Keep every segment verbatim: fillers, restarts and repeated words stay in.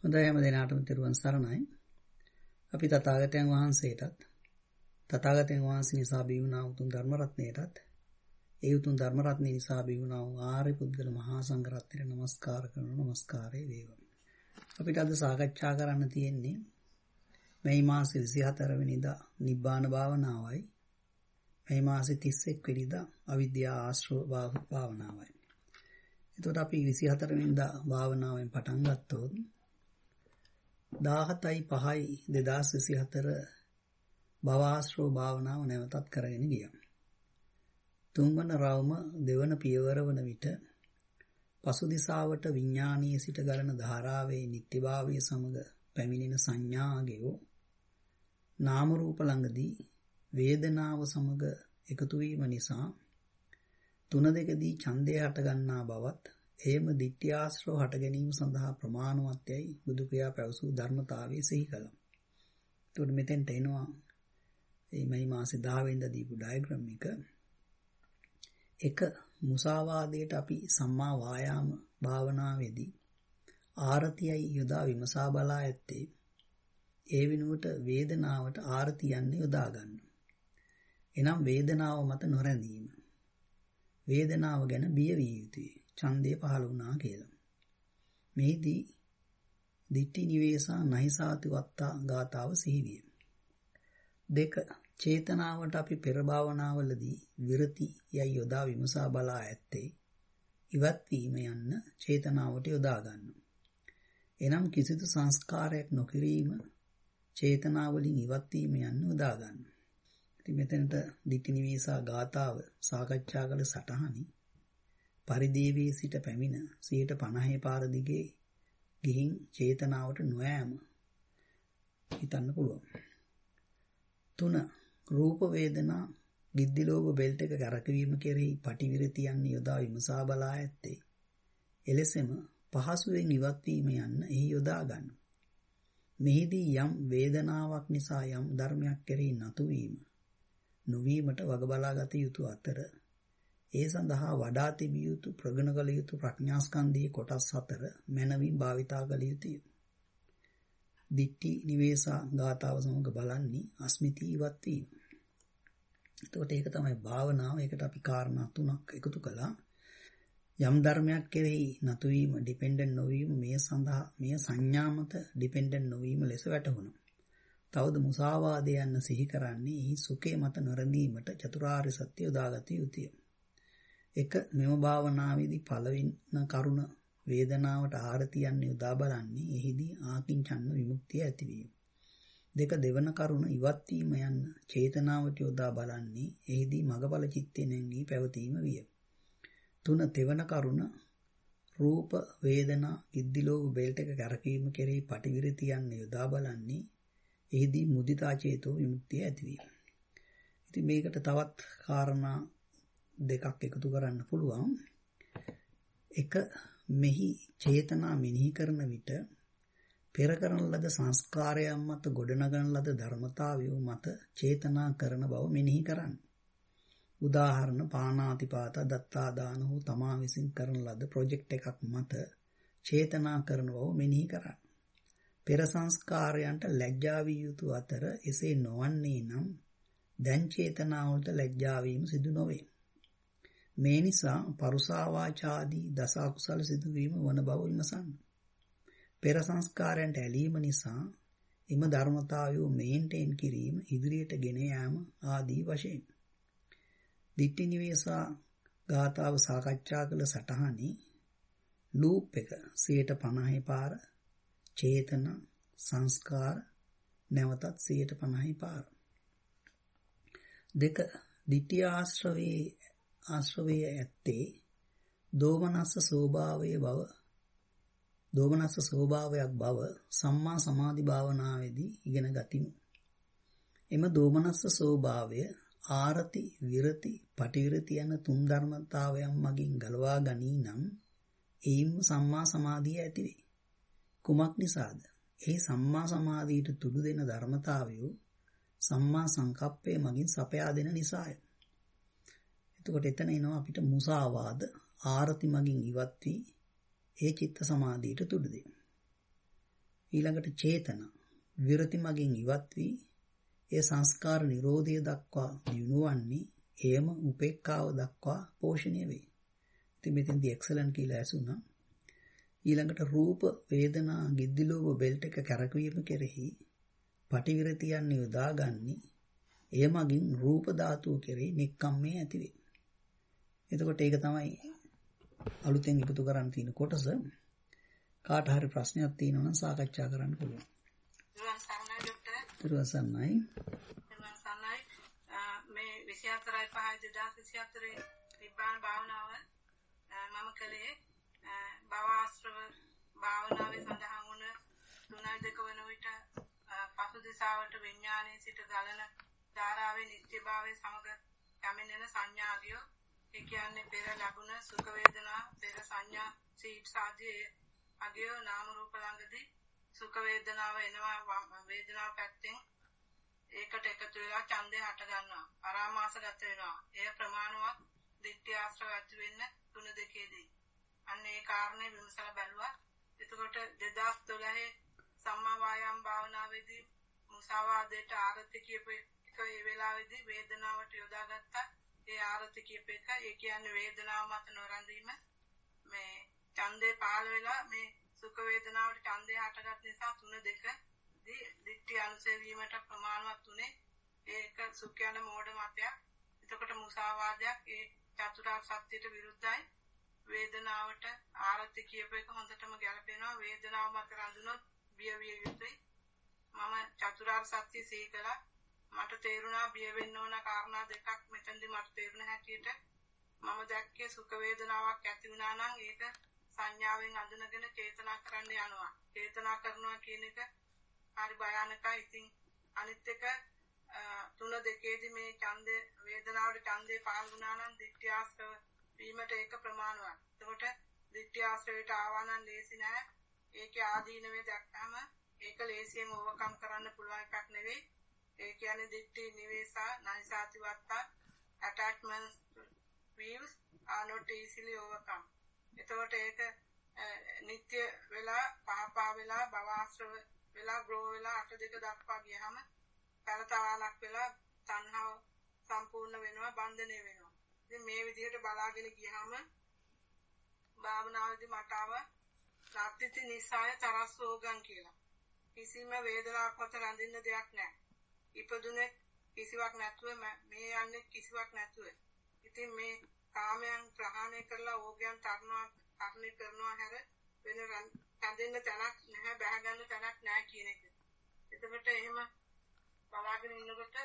හොඳයි හැම දිනාටම තෙරුවන් සරණයි. අපි තථාගතයන් වහන්සේටත් තථාගතයන් වහන්සේ නිසා බිහි වුණා උතුම් ධර්ම රත්නයටත් ඒ උතුම් ධර්ම රත්නය නිසා බිහි වුණා වූ ආර්ය පුද්ගල මහා සංඝ රත්නයට නමස්කාර කරන නමස්කාරය වේවා. අපිට අද සාකච්ඡා කරන්න තියෙන්නේ මේ මාසේ විසිහතර වෙනිදා නිබ්බාන භාවනාවයි මේ මාසේ තිස් එක් වෙනිදා අවිද්‍යා ආශ්‍රව භාවනාවයි. එතකොට අපි විසිහතර වෙනිදා භාවනාවෙන් පටන් ගත්තොත් දාහතයි පහයි දෙදාස් විසිහතර භවආශ්‍රව භාවනාව නැවතත් කරගෙන ගියා. තුන්වන රවුම දෙවන පියවර වන විට පසු දිසාවට විඥානීය සිට ගලන ධාරාවේ නිත්‍යභාවය සමග පැමිණෙන සංඥාගේ නාම රූප ළඟදී වේදනාව සමග එකතු වීම නිසා තුන දෙකදී ඡන්දය හට ගන්නා බවත් එයම ditthi ආශ්‍රව හට ගැනීම සඳහා ප්‍රමාණවත්යයි බුදු කියා පැවසූ ධර්මතාවයේ සිහි කළා. ඒකට මෙතෙන්ට එනවා මේ මේ මාසේ දහ වෙනිදා දීපු ඩයග්‍රෑම් එක. එක මුසාවාදයට අපි සම්මා වායාම භාවනාවේදී ආරතියයි යොදා විමසා බලා ඇත්තේ ඒ වෙනුවට වේදනාවට ආරතියන්නේ යොදා ගන්නවා. එනම් වේදනාව මත නොරැඳීම. වේදනාව ගැන බිය විය යුතුයි. ඡන්දය පහළ වුණා කියලා. මේදී ditthi nivesa nahisati watta ගාතාව සිහිවිය. දෙක චේතනාවට අපි පෙර භාවනාවලදී විරති යයි යොදා විමසා බලා ඇත්තේ ඉවත් වීම යන්න චේතනාවට යොදා ගන්නවා. එනම් කිසිදු සංස්කාරයක් නොකිරීම චේතනාවලින් ඉවත් වීම යන්න යොදා ගන්නවා. ඉතින් මෙතනට ditthi nivesa ගාතාව සාකච්ඡා කළ සටහනි පරිදේවී සිට පැමිණ සියයට පනහේ පාර දිගේ ගිහින් චේතනාවට නොයෑම හිතන්න පුළුවන්. තුන රූප වේදනා ගිද්දි ලෝභ බෙල්ට් එක කරකවීම කෙරෙහි පටිවිරතියන් යොදා විමසා බලා ඇත්තේ එලෙසම පහසුවෙන් ඉවත් වීම යන්න එහි යොදා ගන්න. මෙහිදී යම් වේදනාවක් නිසා යම් ධර්මයක් කෙරෙහි නතු වීම නොවීමට වග බලාගත යුතු අතර ඒ සඳහා වඩා තිබිය යුතු ප්‍රගුණ කළ යුතු ප්‍රඥාස්කන්ධයේ කොටස් හතර මනවින් භාවිතා කළ යුතුය. ditthi nivesa ගාතාව සමග බලන්නේ අස්මිති ඉවත් වීම. එතකොට ඒක තමයි භාවනාව. ඒකට අපි කාරණා තුනක් එකතු කළා. යම් ධර්මයක් කෙරෙහි නතු වීම ඩිපෙන්ඩන්ට් නොවීම මේ සඳහා මේ සංඥා මත ඩිපෙන්ඩන්ට් නොවීම ලෙස වැටහුණා. තවද මුසාවාදය යන්න සිහි කරන්නේ එහි සුඛේ මත නොරැඳීමට චතුරාර්ය සත්‍ය යොදාගත යුතුය. එක මෙම භාවනාවේදී පළවෙනි කරුණ වේදනාවට ආරතියන් යොදා බලන්නේ එහිදී ආකින්චන්න විමුක්තිය ඇතිවීම. දෙක දෙවන කරුණ ඉවත් වීම යන චේතනාවට යොදා බලන්නේ එහිදී මගඵල චිත්තේ නැංගී පැවතීම විය. තුන තෙවන කරුණ රූප වේදනා ඉද්දිලෝභ බෙල්ට් එක කරකීම කෙරෙහි පටිවිරතියන් යොදා බලන්නේ එහිදී මුදිතා චේතෝ විමුක්තිය ඇතිවීම. ඉතින් මේකට තවත් කාරණා දෙකක් එකතු කරන්න පුළුවන්. එක මෙහි චේතනා මෙනෙහි කරන විට පෙර කරන ලද සංස්කාරයන් මත ගොඩනගන ලද ධර්මතාවය මත චේතනා කරන බව මෙනෙහි කරන්න. උදාහරණ පාණාතිපාත දත්තා දාන වූ තමා විසින් කරන ලද ප්‍රොජෙක්ට් එකක් මත චේතනා කරන බව මෙනෙහි කරන්න. පෙර සංස්කාරයන්ට ලැජ්ජා විය යුතු අතර එසේ නොවන්නේ නම් දැන් චේතනාවලට ලැජ්ජා වීම සිදු නොවේ. මේ නිසා පරුසා වාචාදී දස අකුසල සිදුවීම වන බව විමසන්න. පෙර සංස්කාරයන්ට ඇලීම නිසා එම ධර්මතාවය මේන්ටේන් කිරීම ඉදිරියට ගෙන යාම ආදී වශයෙන්. ditthi nivesa ගාතාව සාකච්ඡා කළ සටහනේ ලූප් එක සියයට පනහේ පාර චේතන සංස්කාර නැවතත් සියයට පනහේ පාර. දෙක ditthi ආශ්‍රවේ ආශ්‍රවයේ ඇත්තේ දෝමනස්ස ස්වභාවයේ බව දෝමනස්ස ස්වභාවයක් බව සම්මා සමාධි භාවනාවේදී ඉගෙන ගතිමු. එම දෝමනස්ස ස්වභාවය ආරති විරති පටිවිරති යන තුන් ධර්මතාවයන් මගින් ගලවා ගනී නම් එයින් සම්මා සමාධිය ඇති වේ. කුමක් නිසාද? ඒ සම්මා සමාධියට තුඩු දෙන ධර්මතාවය සම්මා සංකප්පය මගින් සපයා දෙන නිසාය. එතකොට එතන එනවා අපිට මුසාවාද ආරති මගින් ඉවත් වී ඒ චිත්ත සමාධියට තුඩු දෙනවා. ඊළඟට චේතන විරති මගින් ඉවත් වී ඒ සංස්කාර නිරෝධය දක්වා දිනුවන්නේ එයම උපේක්ඛාව දක්වා පෝෂණය වේ. ඉතින් මෙතෙන්දී එක්සලන්ට් කියලා ඇසුණා. ඊළඟට රූප වේදනා ගිද්දිලෝභ බෙල්ට් එක කරකවීම කෙරෙහි පටිවිරතියන් යොදාගන්නේ එය මගින් රූප ධාතුව කෙරෙහි නික්කම්මේ ඇති වේ. එතකොට ඒක තමයි අලුතෙන් ඉපතු කරන් තියෙන කොටස. කාට හරි ප්‍රශ්නයක් තියෙනවා නම් සාකච්ඡා කරන්න පුළුවන්. දරුවන් සන්නයි දරුවන් සන්නයි මේ විසි හතරයි පහයි දෙදාස් විසි හතරේ නිබ්බාන භාවනාව මම කළේ භවආශ්‍රව භාවනාවේ සඳහන් වුණ තුනයි දෙක වෙන විට පසු දිශාවට විඥානයේ සිට ගලන ධාරාවේ නිත්‍යභාවය සමග යමිනෙන සංඥාදිය ඒ කියන්නේ පෙර ලැබුණ සුඛ වේදනා පෙර සංඥා සීට්ස් ආදී අගය නාම රූප ළඟදී සුඛ වේදනාව එනවා වේදනාව පැත්තෙන් ඒකට එකතු වෙලා ඡන්දය හට ගන්නවා පරාමාස ගත වෙනවා එය ප්‍රමාණවත් දිට්ඨි ආශ්‍රව ඇති වෙන්න තුන දෙකේදී අන්න ඒ කාරණේ විමසලා බැලුවා එතකොට දෙදාස් දොළහේ සම්මා වායාම භාවනාවේදී මුසාවාදයට ආරති කියපු එක ඒ වෙලාවේදී වේදනාවට යොදාගත්තා ඒ ආරති කියප එක ඒ කියන්නේ වේදනාව මත නොරඳීම මේ ඡන්දේ පහළ වෙලා මේ සුඛ වේදනාවට ඡන්දේ හටගත් නිසා තුන දෙක දී දිට්ඨි අනුසය වීමට ප්‍රමාණවත් උනේ ඒක සුඛ යන මෝඩ මතයක්. එතකොට මුසාවාදයක් ඒ චතුරාර්ය සත්‍යයට විරුද්ධයි. වේදනාවට ආරති කියප එක හොඳටම ගැලපෙනවා. වේදනාව මත රඳුනොත් බිය විය යුතුයි. මම චතුරාර්ය සත්‍ය සීකලා මට තේරුණා බිය වෙන්න ඕන කාරණා දෙකක් මෙතනදී මට තේරුණ හැටියට මම දැක්කේ සුඛ වේදනාවක් ඇති වුණා නම් ඒක සංඥාවෙන් අඳුනගෙන චේතනා කරන්න යනවා. චේතනා කරනවා කියන එක හරි භයානකයි. ඉතින් අනිත් එක තුන දෙකේදී මේ ඡන්දේ වේදනාවට ඡන්දේ පහළ වුණා නම් දිට්ඨි ආශ්‍රව වීමට ඒක ප්‍රමාණවත්. එතකොට දිට්ඨි ආශ්‍රවයට ආවා නම් ලේසි නෑ. ඒකේ ආදීනවේ දැක්කම ඒක ලේසියෙන් ඕවර්කම් කරන්න පුළුවන් එකක් නෙවෙයි. ඒ කියන්නේ දිට්ඨි නිවේසා නයිසාතිවත්තා attachments views are not easily overcome. එතකොට ඒක නිත්‍ය වෙලා පහපහ වෙලා භවආශ්‍රව වෙලා ග්‍රෝ වෙලා අට දෙක දක්වා ගියාම පළතාවලක් වෙලා තණ්හාව සම්පූර්ණ වෙනවා බන්ධනය වෙනවා. ඉතින් මේ විදිහට බලාගෙන ගියාම භාවනාවේදී මට ආව නාත්‍ත්‍ති නිසාය තරස්සෝගම් කියලා. කිසිම වේදනාවක් මත රඳින්න දෙයක් නැහැ. ඉපදුනේ කිසිවක් නැතුව මේ යන්නේ කිසිවක් නැතුව. ඉතින් මේ කාමයන් ප්‍රහාණය කරලා ඕගයන් තරනවා තරණය කරනවා හැර වෙන රැඳෙන්න තැනක් නැහැ බැහැ ගන්න තැනක් නැහැ කියන එක. එතකොට එහෙම බලාගෙන ඉන්නකොට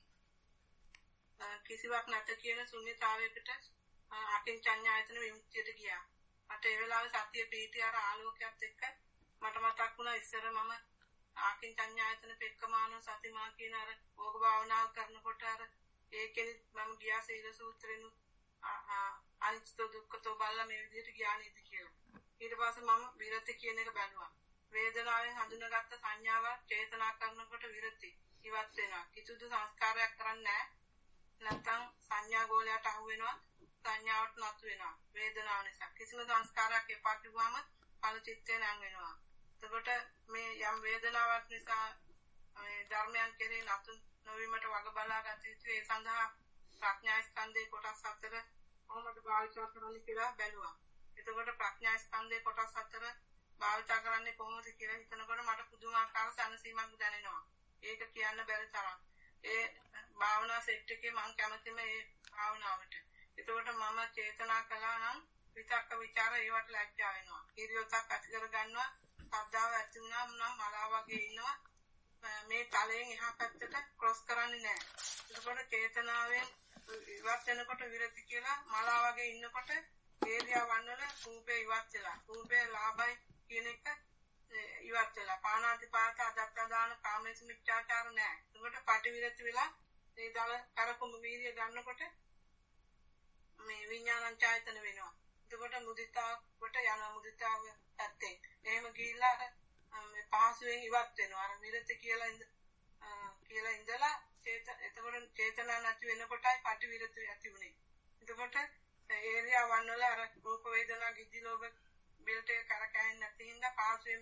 කිසිවක් නැත කියන ශුන්‍යතාවයකට අකින්චඤ්ඤායතන විමුක්තියට ගියා. මට ඒ වෙලාවේ සතිය පිහිටි අර ආලෝකයක් එක්ක මට මතක් වුණා ඉස්සර මම ආකින්චඤ්ඤායතන පෙක්කමානෝ සතිමා කියන අර ඕක භාවනාව කරනකොට අර ඒකෙනි මම ගියා සීල සූත්‍රෙනු අනිත්‍ය දුක්ඛතෝ බලලා මේ විදිහට ගියා නේද කියලා. ඊට පස්සේ මම විරති කියන එක බැලුවා. වේදනාවෙන් හඳුනාගත්ත සංඥාව චේතනා කරනකොට විරති ඉවත් වෙනවා. කිසිදු සංස්කාරයක් කරන්නේ නැහැ. නැත්නම් සංඥා ගෝලයට අහු වෙනවා. සංඥාවට නතු වෙනවා. වේදනාව නිසා. කිසිම සංස්කාරයක් එපා කිව්වම ඵල චිත්තේ නම් වෙනවා. එතකොට මේ යම් වේදනාවක් නිසා මේ ධර්මයන් කෙරේ නතු නොවීමට වග බලා ගත යුතු ඒ සඳහා ප්‍රඥා ස්කන්ධේ කොටස් හතර කොහොමද භාවිත කරන්නේ කියලා බැලුවා. එතකොට ප්‍රඥා ස්කන්ධේ කොටස් හතර භාවිත කරන්නේ කොහොමද කියලා හිතනකොට මට පුදුමාකාර සැනසීමක් දැනෙනවා. ඒක කියන්න බැරි තරම්. ඒ භාවනා සෙට් එකේ මම කැමතිම ඒ භාවනාවට. එතකොට මම චේතනා කළා නම් විතක්ක ਵਿਚාර ඒවට ලැජ්ජා වෙනවා. ඉරියොතක් ඇති කර ගන්නවා. ශ්‍රද්ධාව ඇති වුණාම නම් මලා වගේ ඉන්නවා. මේ තලයෙන් එහා පැත්තට ක්‍රොස් කරන්නේ නැහැ. එතකොට චේතනාවෙන් ඉවත් වෙනකොට විරති කියලා මලා වගේ ඉන්නකොට ඒරියාවන් වල රූපේ ඉවත් වෙලා රූපේ ලාභයි කියන එක ඉවත් වෙලා පානාති පාත අදත්ත දාන කාමේසු මිච්ඡාචාර නැහැ. එතකොට පටිවිරති වෙලා ඒ දල කරකුම වීර්ය ගන්නකොට මේ විඥානං ඡායතන වෙනවා. එතකොට මුදිතාවට යනවා මුදිතාව පැත්තේ. එහෙම ගිහිල්ලා මේ පහසුවෙන් ඉවත් වෙනවා. අර විරති කියලා ඉඳ කියලා ඉඳලා චේත එතකොට චේතනා නැති වෙනකොටයි පටිවිරති ඇති උනේ. එතකොට ඒරියාවන් වල අර රූප වේදනා ගිජ්ජි ලෝභ බෙල්ට් එක කරකැහෙන්නේ නැති හින්දා පහසුවෙන්ම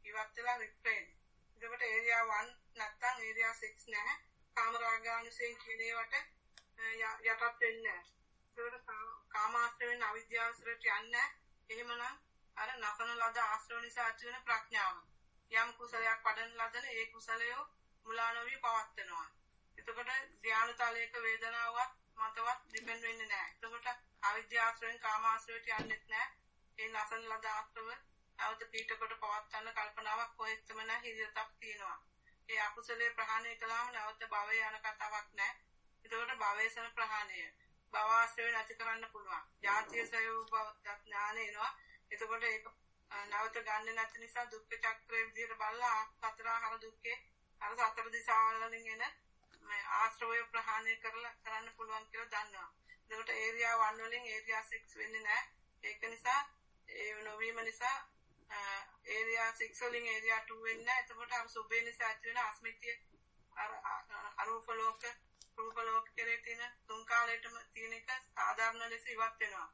ඉවත් වෙලා රිෆ්‍රේන්. එතකොට ඒරියා one නැත්තම් ඒරියා six නැහැ. කාමරාගානුසයෙන් කියන ඒවට යටත් වෙන්නේ නැහැ. ඒකට කාමාශ්‍රයෙන් අවිද්‍යාවසරට යන්නේ. එහෙමනම් අර නසන ලද ආශ්‍රව නිසා ඇති වෙන ප්‍රඥාව. යම් කුසලයක් වඩන ලදන ඒ කුසලය මුලා නොවි පවත්නවා. එතකොට ධ්‍යාන තලයක වේදනාවක් මතවත් ඩිපෙන්ඩ් වෙන්නේ නැහැ. එතකොට අවිද්‍යාවසරයෙන් කාමාශ්‍රයට යන්නේත් නැහැ. ඒ නසන ලද ආශ්‍රව අවත පීඨකට පවත්වන්න කල්පනාවක් කොහෙත්ම නැහැ. හිරියතක් තියෙනවා. ඒ අකුසලයේ ප්‍රහාණය කළාම නැවත භවය යන කතාවක් නැහැ. එතකොට භවයසන ප්‍රහාණය භවආශ්‍රය නැති කරන්න පුළුවන්. ජාතිය සයෝග ඥාන එනවා. එතකොට ඒක නැවත ගන්න නැති නිසා දුක්ඛ චක්‍රයේ විදිහට බලලා සතරාහාර දුක්ඛේ අර සතර දිශාවලින් එන මේ ආශ්‍රවය ප්‍රහාණය කරලා කරන්න පුළුවන් කියලා දන්නවා. එතකොට ඒරියා one වලින් ඒරියා six වෙන්නේ නැහැ. ඒක නිසා ඒ නොවීම නිසා ඒරියා six වලින් ඒරියා two වෙන්නේ නැහැ. එතකොට අර සුභේ නිසා ඇති වෙන අස්මිතිය අර අරූප ලෝක රූප ලෝක කෙරේ තියෙන තුන් කාලයටම තියෙන එක සාධාරණ ලෙස ඉවත් වෙනවා.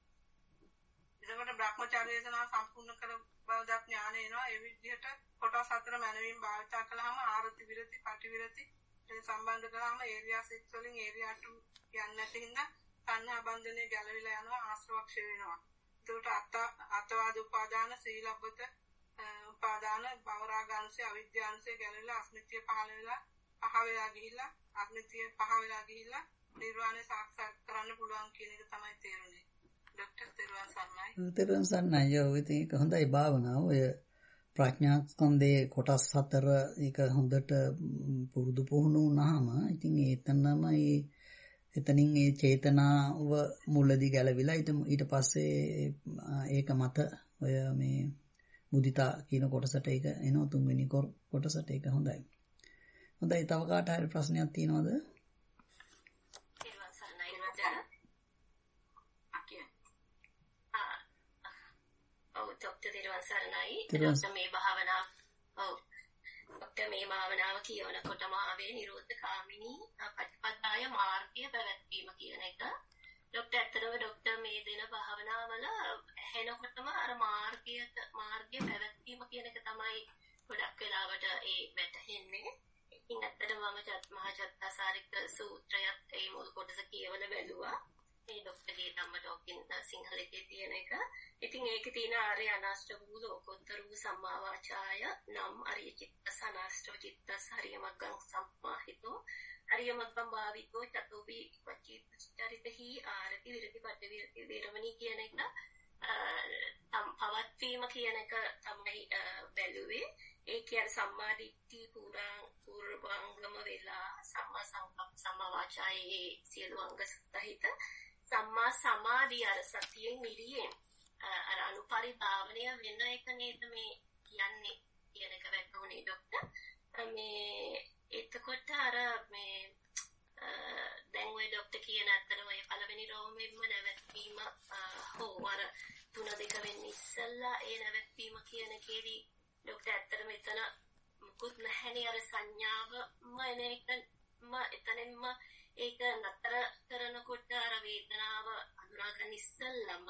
එතකොට බ්‍රහ්මචර්යය සනා සම්පූර්ණ කර බව ඥාන එනවා. ඒ විදිහට කොටස් හතර මනවින් භාවිතා කළාම ආරති විරති පටිවිරති සම්බන්ධ කළාම ඒරියා six වලින් ඒරියා two යන්නේ නැති හින්දා සංඥා බන්ධනේ ගැලවිලා යනවා ආශ්‍රවක්ෂය වෙනවා. එතකොට අත අතවාද උපාදාන සීලබ්බත උපාදාන භවරාගාංශය අවිද්‍යාංශය ගැලවිලා අස්මිතිය පහළ වෙලා පහ වෙලා ගිහිල්ලා අස්මිතිය පහ වෙලා ගිහිල්ලා නිර්වාණය සාක්ෂාත් කරන්න පුළුවන් කියන එක තමයි තේරුනේ. ડોક્ટર තෙරුවන් සරණයි. තෙරුවන් සරණයි. ඔය ඉතින් හොඳයි භාවනාව. ඔය ප්‍රඥා ස්කන්ධයේ කොටස් හතර ඒක හොඳට පුරුදු පුහුණු වුණාම ඉතින් ඒතනම ඒ එතනින් ඒ චේතනාව මුලදී ගැලවිලා ඊට පස්සේ ඒක මත ඔය මේ මුදිතා කියන කොටසට ඒක එනවා තුන්වෙනි කොටසට. ඒක හොඳයි. හොඳයි. තව කාට හරි ප්‍රශ්නයක් තියෙනවද? ડોક્ટર මේ භාවනාව ඔව් ડોક્ટર මේ භාවනාව කියනකොටම ආවේ නිරෝධ කාමිනී පටිපදාය මාර්ගය පැවැත්වීම කියන එක. ડોક્ટર ඇත්තටම ડોક્ટર මේ දෙන භාවනාවල ඇහෙනකොටම අර මාර්ගයට මාර්ගය පැවැත්වීම කියන එක තමයි ගොඩක් වෙලාවට ඒ වැටහෙන්නේ. ඉතින් ඇත්තටම මම චත් මහා චත්තාසාරික සූත්‍රයත් ඒ මුල් කොටස කියවල බැලුවා. ඒ ડોක්ටර්ගේ ධම්ම ටෝකින් සිංහලයේ තියෙන එක. ඉතින් ඒකේ තියෙන ආර්ය අනාශ්‍රව වූ ලෝකෝත්තර වූ සම්මා වාචාය නම් අරිය චිත්තස අනාශ්‍රව චිත්තස හරිය මග්ගං සම්මාහිතෝ හරිය මග්ගං භාවිතෝ චතෝපි වචිත චරිතහි ආරති විරති පඩ විරති වේරමණී කියන එක පවත්වීම කියන එක තමයි බැලුවේ. ඒ කියන්නේ සම්මා දිට්ඨි පුරාං පූර්වාංගම වෙලා සම්මා සංකප්ප සම්මා වාචායේ සියලු අංග සහිත සම්මා සමාධිය අර සතියෙන් නිරියෙන් අර අනුපරිභාවනය වෙන එක නේද මේ කියන්නේ කියන එක වැටුනේ ડોක්ටර්. මේ එතකොට අර මේ දැන් ඔය ડોක්ටර් කියන අතර ඔය පළවෙනි රෝමෙම්ම නැවැත්වීම හෝ අර තුන දෙක වෙන්නේ ඉස්සල්ලා ඒ නැවැත්වීම කියන එකේදී ડોක්ටර් ඇත්තටම එතන මුකුත් නැහැනේ අර සංඥාවම එන එකම එතනින්ම ඒක නතර කරනකොට අර වේදනාව අඳුරාගන්න ඉස්සල්ලාම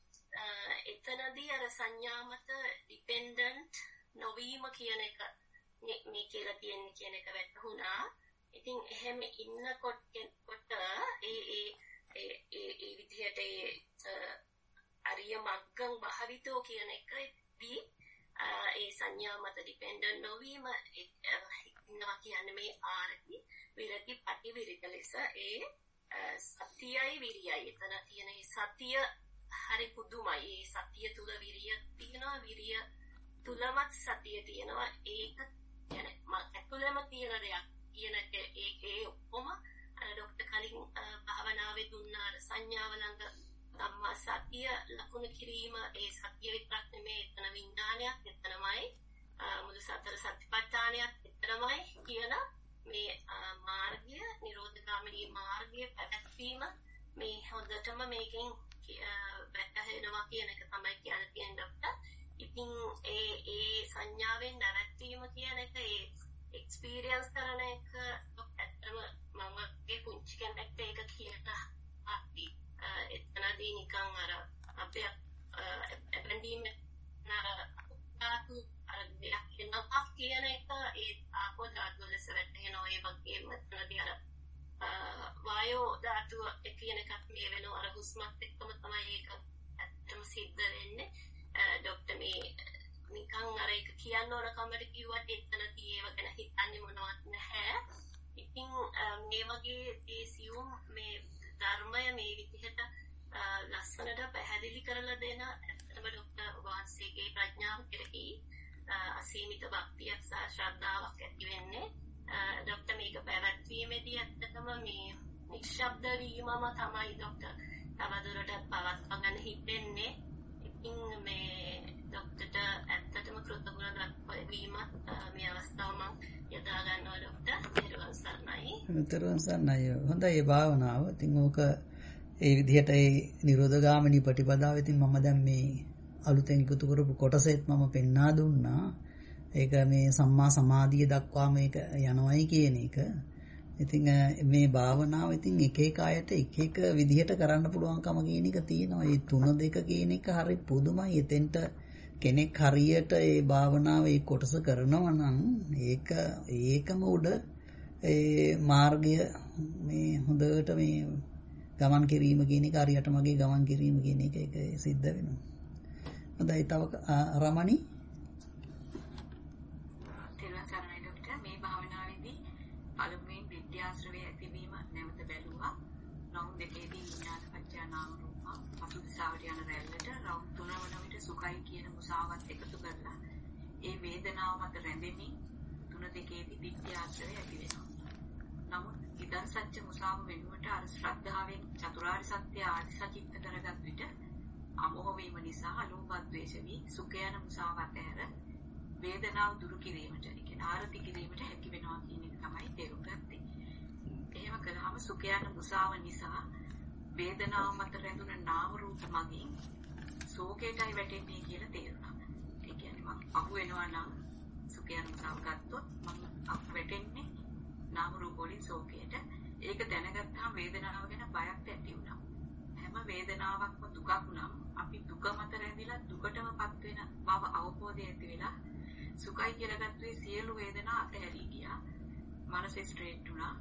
එතනදී අර සංඥා මත ඩිපෙන්ඩන්ට් නොවීම කියන එක මේ කියලා තියෙන්නේ කියන එක වැටහුණා. ඉතින් එහෙම ඉන්නකොට කොට ඒ ඒ ඒ ඒ විදිහට ඒ අරිය මග්ගං භාවිතෝ කියන එකදී ඒ සංඥා මත ඩිපෙන්ඩන්ට් නොවීම ඉන්නවා කියන්නේ මේ ආරති විරති පටි විරිත ලෙස ඒ සතියයි විරියයි එතන තියෙන ඒ සතිය හරි පුදුමයි. ඒ සතිය තුල විරිය තියෙනවා, විරිය තුලමත් සතිය තියෙනවා. ඒක يعني ඇතුළෙම තියෙන දෙයක් කියන එක ඒ ඒ ඔක්කොම අර ડોක්ටර් කලින් භාවනාවේ දුන්න අර සංඥාව ළඟ ධම්මා සතිය ලකුණු කිරීම ඒ සතිය විතරක් නෙමෙයි එතන විඥානයක් එතනමයි මුළු සතර සතිපට්ඨානයක් එතනමයි කියන මේ මාර්ගය නිරෝධගාමිනී මාර්ගය පැවැත්වීම මේ හොඳටම මේකෙන් වැටහෙනවා කියන එක තමයි කියන්න තියෙන ડોක්ටර්. ඉතින් ඒ ඒ සංඥාවෙන් නැවැත්වීම කියන එක ඒ එක්ස්පීරියන්ස් කරන එක ඇත්තටම මම ඒ පුංචි කෙනෙක්ට ඒක කියන අපි එතනදී නිකන් අර අපේ බැඳීම නරතු අර අර දෙයක් වෙනවා කියන එක ඒ ආපෝ ධාතුව ලෙස වැටෙනවා. ඒ වගේම තනදී අර වායෝ ධාතුව කියන එකත් මේ වෙනවා. අර හුස්මත් එක්කම තමයි ඒක ඇත්තම සිද්ධ වෙන්නේ. ડોක්ටර් මේ නිකන් අර ඒක කියන්න ඕන කමට කිව්වට එතනදී ඒව ගැන හිතන්නේ මොනවත් නැහැ. ඉතින් මේ වගේ ඒ සියුම් මේ ධර්මය මේ විදිහට ලස්සනට පැහැදිලි කරලා දෙන ඇත්තටම ડોක්ටර් වහන්සේගේ ප්‍රඥාව කෙරෙහි අසීමිත භක්තියක් සහ ශ්‍රද්ධාවක් ඇති වෙන්නේ. ડોක්ටර් මේක පැවැත්වීමේදී ඇත්තටම මේ නිශ්ශබ්ද වීමම තමයි ડોක්ටර් තවදුරටත් පවත්වාගෙන හිටින්නේ. ඉතින් මේ ડોක්ටර්ට ඇත්තටම කෘතඥ දක්වීමත් මේ අවස්ථාව මම යොදා ගන්නවා ડોක්ටර්. ඊළඟ සර්ණයි. ඊළඟ සර්ණයි. හොඳයි ඒ භාවනාව. ඉතින් ඕක ඒ විදිහට ඒ නිරෝධගාමිනී ප්‍රතිපදාව ඉතින් මම දැන් මේ අලුතෙන් එකතු කරපු කොටසෙත් මම පෙන්වා දුන්නා. ඒක මේ සම්මා සමාධිය දක්වා මේක යනවයි කියන එක. ඉතින් මේ භාවනාව ඉතින් එක එක අයට එක එක විදිහට කරන්න පුළුවන්කම කියන එක තියෙනවා. මේ තුන දෙක කියන එක හරි පුදුමයි. එතෙන්ට කෙනෙක් හරියට ඒ භාවනාව ඒ කොටස කරනවා නම් ඒක ඒකම උඩ ඒ මාර්ගය මේ හොඳට මේ ගමන් කිරීම කියන එක හරියට මගේ ගමන් කිරීම කියන එක ඒක සිද්ධ වෙනවා. හොඳයි තව රමණි තෙරුවන් ડોක්ටර් මේ භාවනාවේදී පළමුවෙන් විද්‍යාශ්‍රවයේ ඇතිවීම නැවත බැලුවා. රවුම් දෙකේදී විඥාන පත්‍ය නාම රූප පසුදිසාවට යන රැල්ලට රවුම් තුන වන විට සුඛයි කියන මුසාවත් එකතු කරලා ඒ වේදනාව මත රැඳෙමින් තුන දෙකේදී විද්‍යාශ්‍රවය ඇති වෙනවා. නමුත් ඉදන් සත්‍ය මුසාව වෙනුවට අර ශ්‍රද්ධාවෙන් චතුරාර්ය සත්‍ය ආදි සචිත්ත කරගත් විට අමෝහ වීම නිසා අලෝභ ද්වේෂ වී සුඛ යන මුසාව අතහැර වේදනාව දුරු කිරීමට කියන ආරති කිරීමට හැකි වෙනවා කියන එක තමයි තේරුම් ගත්තේ. එහෙම කළාම සුඛ යන මුසාව නිසා වේදනාව මත රැඳුන නාම රූප මගින් සෝකේටයි වැටෙන්නේ කියලා තේරුණා. ඒ කියන්නේ මම අහු වෙනවා නම් සුඛ යන මුසාව ගත්තොත් මම අහු වැටෙන්නේ නාම රූප වලින් සෝකයට. ඒක දැනගත්තාම වේදනාව ගැන බයක් ඇති වුණා. හැම වේදනාවක්ම දුකක් නම් අපි දුක මත රැඳිලා දුකටමපත් වෙන බව අවබෝධය ඇති වෙලා සුඛයි කියලා ගත්තේ සියලු වේදනා අතහැරී ගියා. මනස ස්ට්‍රේට් වුණා.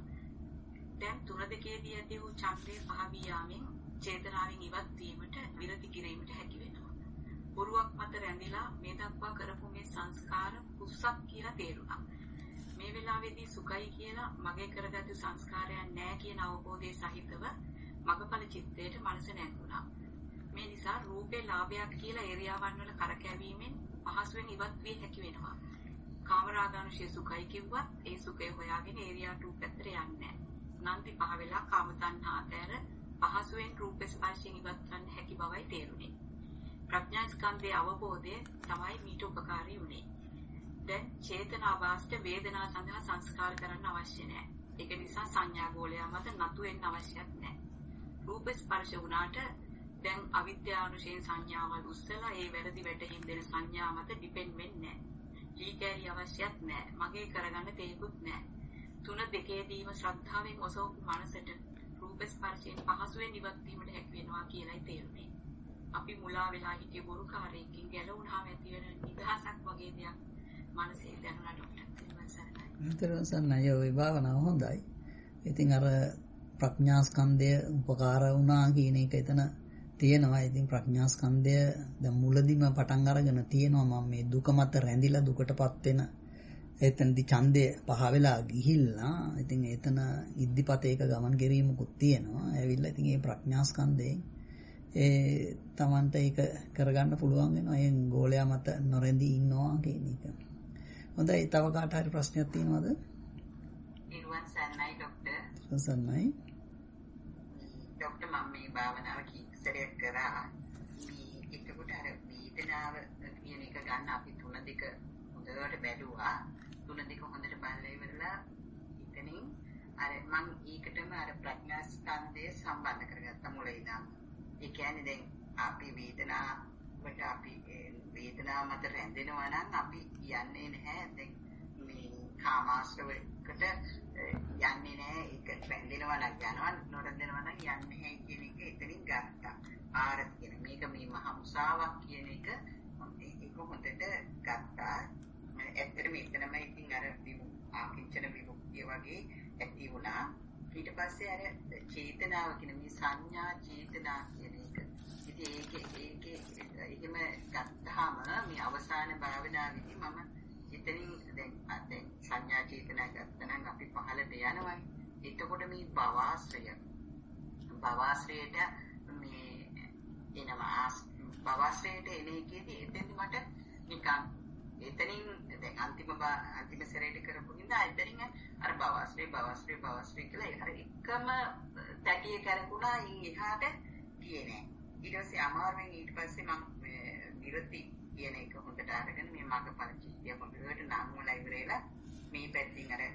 දැන් තුන දෙකේදී ඇති වූ ඡන්දේ පහ වී යාමෙන් චේතනාවෙන් ඉවත් වීමට විරති කිරීමට හැකි වෙනවා. පුරුවක් මත රැඳිලා මේ දක්වා කරපු මේ සංස්කාර කුස්සක් කියලා තේරුණා. මේ වෙලාවේදී සුඛයි කියලා මගේ කරගත්තු සංස්කාරයක් නැහැ කියන අවබෝධය සහිතව මගපල චිත්තයට මනස නැංගුණා. මේ නිසා රූපේ ලාභයක් කියලා ඒරියාවන් වල කරකැවීමෙන් පහසුවෙන් ඉවත් විය හැකි වෙනවා. කාමරාගානුෂය සුඛයි කිව්වත් ඒ සුඛය හොයාගෙන ඒරියා ටූ පැත්තට යන්නේ නැහැ. නන්දි පහ වෙලා කාම තණ්හා අතර පහසුවෙන් රූප ස්පර්ශයෙන් ඉවත් ගන්න හැකි බවයි තේරුනේ. ප්‍රඥා ස්කන්ධයේ අවබෝධය තමයි මීට උපකාරී වුනේ. දැන් චේතනා වාස්ත වේදනා සඳහා සංස්කාර කරන්න අවශ්‍ය නැහැ. ඒක නිසා සංඥා ගෝලයා මත නතු වෙන්න අවශ්‍යත් නැහැ. රූප ස්පර්ශ වුණාට දැන් අවිද්‍යානුශේෂ සංඥාවල් උස්සලා ඒ වැරදි වැටහින් දෙන සංඥා මත ඩිපෙන්ඩ් වෙන්නේ නැහැ. ඊකෑරි අවශ්‍යත් නැහැ. මගේ කරගන්න තේකුත් නැහැ. තුන දෙකේදීම ශ්‍රද්ධාවෙන් ඔසවපු මනසට රූප ස්පර්ශයෙන් පහසුවෙන් ඉවත් වීමට හැකි වෙනවා කියලායි තේරුනේ. අපි මුලා වෙලා හිටිය බොරුකාරයෙක්ගෙන් ගැලවුණාම ඇති වෙන නිදහසක් වගේ දෙයක් මනසේ දැනුණා ડોක්ටර්. ඊතරම් සන්නය ඔය භාවනාව හොඳයි. ඉතින් අර ප්‍රඥා ස්කන්ධය උපකාර වුණා කියන එක එතන තියෙනවා. ඉතින් ප්‍රඥා ස්කන්ධය දැන් මුලදිම පටන් අරගෙන තියෙනවා. මම මේ දුක මත රැඳිලා දුකටපත් වෙන එතනදි ඡන්දය පහ වෙලා ගිහිල්ලා ඉතින් එතන ඉද්ධිපතේක ගමන් කිරීමකුත් තියෙනවා. ඇවිල්ලා ඉතින් මේ ප්‍රඥා ස්කන්ධයෙන් ඒ Tamanට ඒක කරගන්න පුළුවන් වෙනවා. ඒ ගෝලයා මත නොරැඳී ඉන්නවා කියන එක. හොඳයි තව කාට හරි ප්‍රශ්නයක් තියෙනවද? ඉරුවන් සන්නයි ડોක්ටර්. සන්නයි. ડોක්ටර් මම මේ භාවනාව කීපසරයක් කරා. මේ එතකොට අර වේදනාව කියන එක ගන්න අපි තුන දෙක හොඳට බැලුවා. තුන දෙක හොඳට බලලා ඉවරලා ඉතින් අර මම ඒකටම අර ප්‍රඥා ස්කන්ධය සම්බන්ධ කරගත්තා මුලින් ඉඳන්. ඒ කියන්නේ දැන් අපි වේදනාවට අපි වේදනාව මත රැඳෙනවා නම් අපි යන්නේ නැහැ දැන් මේ කාමාශ්‍රවයකට යන්නේ නැහැ. ඒක රැඳෙනවා නම් යනවා නොරැඳෙනවා නම් යන්නේ නැහැ කියන එක එතනින් ගත්තා. ආරත් කියන මේක මේ මහා මුසාවක් කියන එක ඒක හොඳට ගත්තා. ඇත්තටම එතනම ඉතින් අර ආකින්චන විමුක්තිය වගේ ඇති වුණා. ඊට පස්සේ අර චේතනාව කියන මේ සංඥා චේතනා කියන එක. ඉතින් ඒකේ ඒකේ එහෙම ගත්තාම මේ අවසාන භාවනාවේදී මම එතනින් දැන් දැන් සංඥා චේතනා ගත්තනම් අපි පහළට යනවා. එතකොට මේ භවආශ්‍රය භවආශ්‍රයට මේ එනවා භවආශ්‍රයට එන එකේදී එතෙන්දි මට නිකන් එතනින් දැන් අන්තිම අන්තිම සැරේට කරපු හින්දා එතනින් අර භවආශ්‍රය භවආශ්‍රය භවආශ්‍රය කියලා අර එකම තැටිය කරකුණා ඉන් එහාට ගියේ නෑ. ඊට පස්සේ අමාරුවෙන් ඊට පස්සේ මම විරති කියන එක හොඳට අරගෙන මේ මගපල චිත්තය හොඳට නම් වල ඉවරලා මේ පැත්තෙන් අර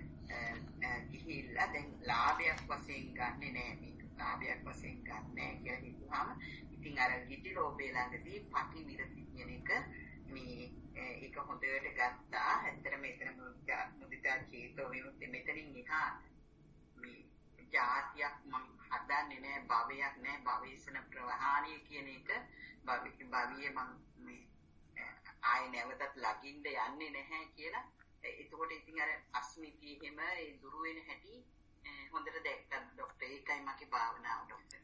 ගිහිල්ලා දැන් ලාභයක් වශයෙන් ගන්නෙ නෑ මේක. ලාභයක් වශයෙන් ගන්න නෑ කියලා හිතුවාම ඉතින් අර ගිටි ලෝභය ළඟදී පටි විරති කියන එක මේ ඒක හොඳට ගත්තා. ඇත්තට මෙතන මුදිතා චේතෝ විමුක්ති මෙතනින් එහා මේ ජාතියක් මම හදන්නේ නෑ, භවයක් නෑ, භවේශන ප්‍රවාහණය කියන එක භවියේ මම මේ ආයෙ නැවතත් ලගින්න යන්නේ නැහැ කියලා. එතකොට ඉතින් අර අස්මිතිය එහෙම ඒ දුරු වෙන හැටි හොඳට දැක්කා ડોක්ටර්. ඒකයි මගේ භාවනාව ડોක්ටර්.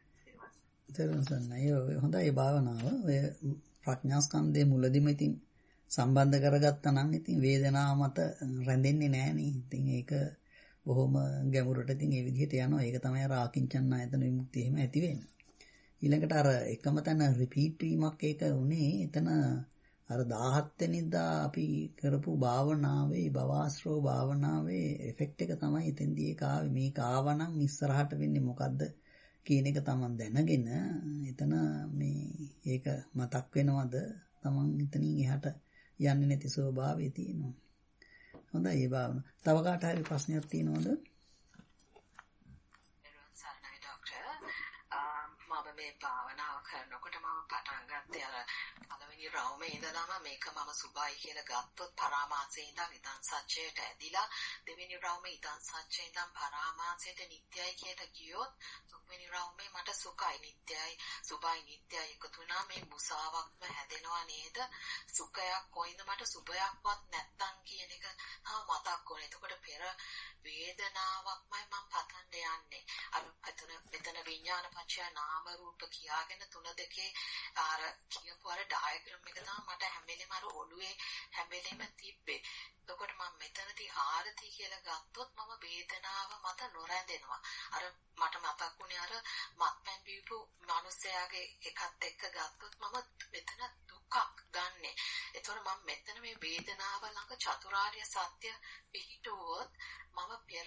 තේරුණානේ. හොඳයි භාවනාව. ඔය ප්‍රඥා ස්කන්ධයේ මුලදිම ඉතින් සම්බන්ධ කරගත්තා නම් ඉතින් වේදනාව මත රැඳෙන්නේ නැහනේ. ඉතින් ඒක බොහොම ගැඹුරට ඉතින් ඒ විදිහට යනවා. ඒක තමයි අර ආකින්චන් ආයතන විමුක්තිය එහෙම ඇති වෙන්නේ. ඊළඟට අර එකම තැන රිපීට් වීමක් ඒක උනේ එතන අර දාහත් වෙනිදා අපි කරපු භාවනාවේ භවආශ්‍රව භාවනාවේ ඉෆෙක්ට් එක තමයි එතෙන්දී ඒක ආවේ. මේක ආවනම් ඉස්සරහට වෙන්නේ මොකද්ද කියන එක තමන් දැනගෙන එතන මේ ඒක මතක් වෙනවද තමන් එතනින් එහාට යන්නේ නැති ස්වභාවය තියෙනවා. හොඳයි ඒ භාවනාව. තව කාට හරි ප්‍රශ්නයක් තියෙනවද? සරණයි ડોක්ටර්. මම මේ භාවනාව කරනකොට මම පටන් ගත්තේ අර පළවෙනි රවුමේ ඉඳලාම මේක මම සුභයි කියලා ගත්තොත් පරාමාසයේ ඉඳන් ඉදන් සත්‍යයට ඇදිලා දෙවෙනි රවුමේ ඉදන් සත්‍යයෙන් ඉදන් පරාමාසයට නිට්ටයයි කියලා ගියොත් තුන්වෙනි රවුමේ මට සුඛයි නිට්ටයයි සුභයි නිට්ටයයි එකතු වුණා. මේ මුසාවක්ම හැදෙනවා නේද? සුඛයක් කොයින්ද මට සුභයක්වත් නැත්තම් කියන එක තාම මතක් වුණා. එතකොට පෙර වේදනාවක්මයි මම පතන්න යන්නේ. අර අතන මෙතන විඥාන පත්‍ය නාම රූප කියාගෙන තුන දෙකේ අර කියපු අර ඩයග්‍රෑම් එක තමයි මට හැම වෙලේම අර ඔළුවේ හැම වෙලේම තිබ්බේ. එතකොට මම මෙතනදී ආරති කියලා ගත්තොත් මම වේදනාව මත නොරැඳෙනවා. අර මට මතක් වුණේ අර මත්පැන් බීපු මිනිස්සයාගේ එකත් එක්ක ගත්තොත් මම මෙතන දුකක් ගන්නෙ. එතකොට මම මෙතන මේ වේදනාව ළඟ චතුරාර්ය සත්‍ය පිහිටුවොත් මම පෙර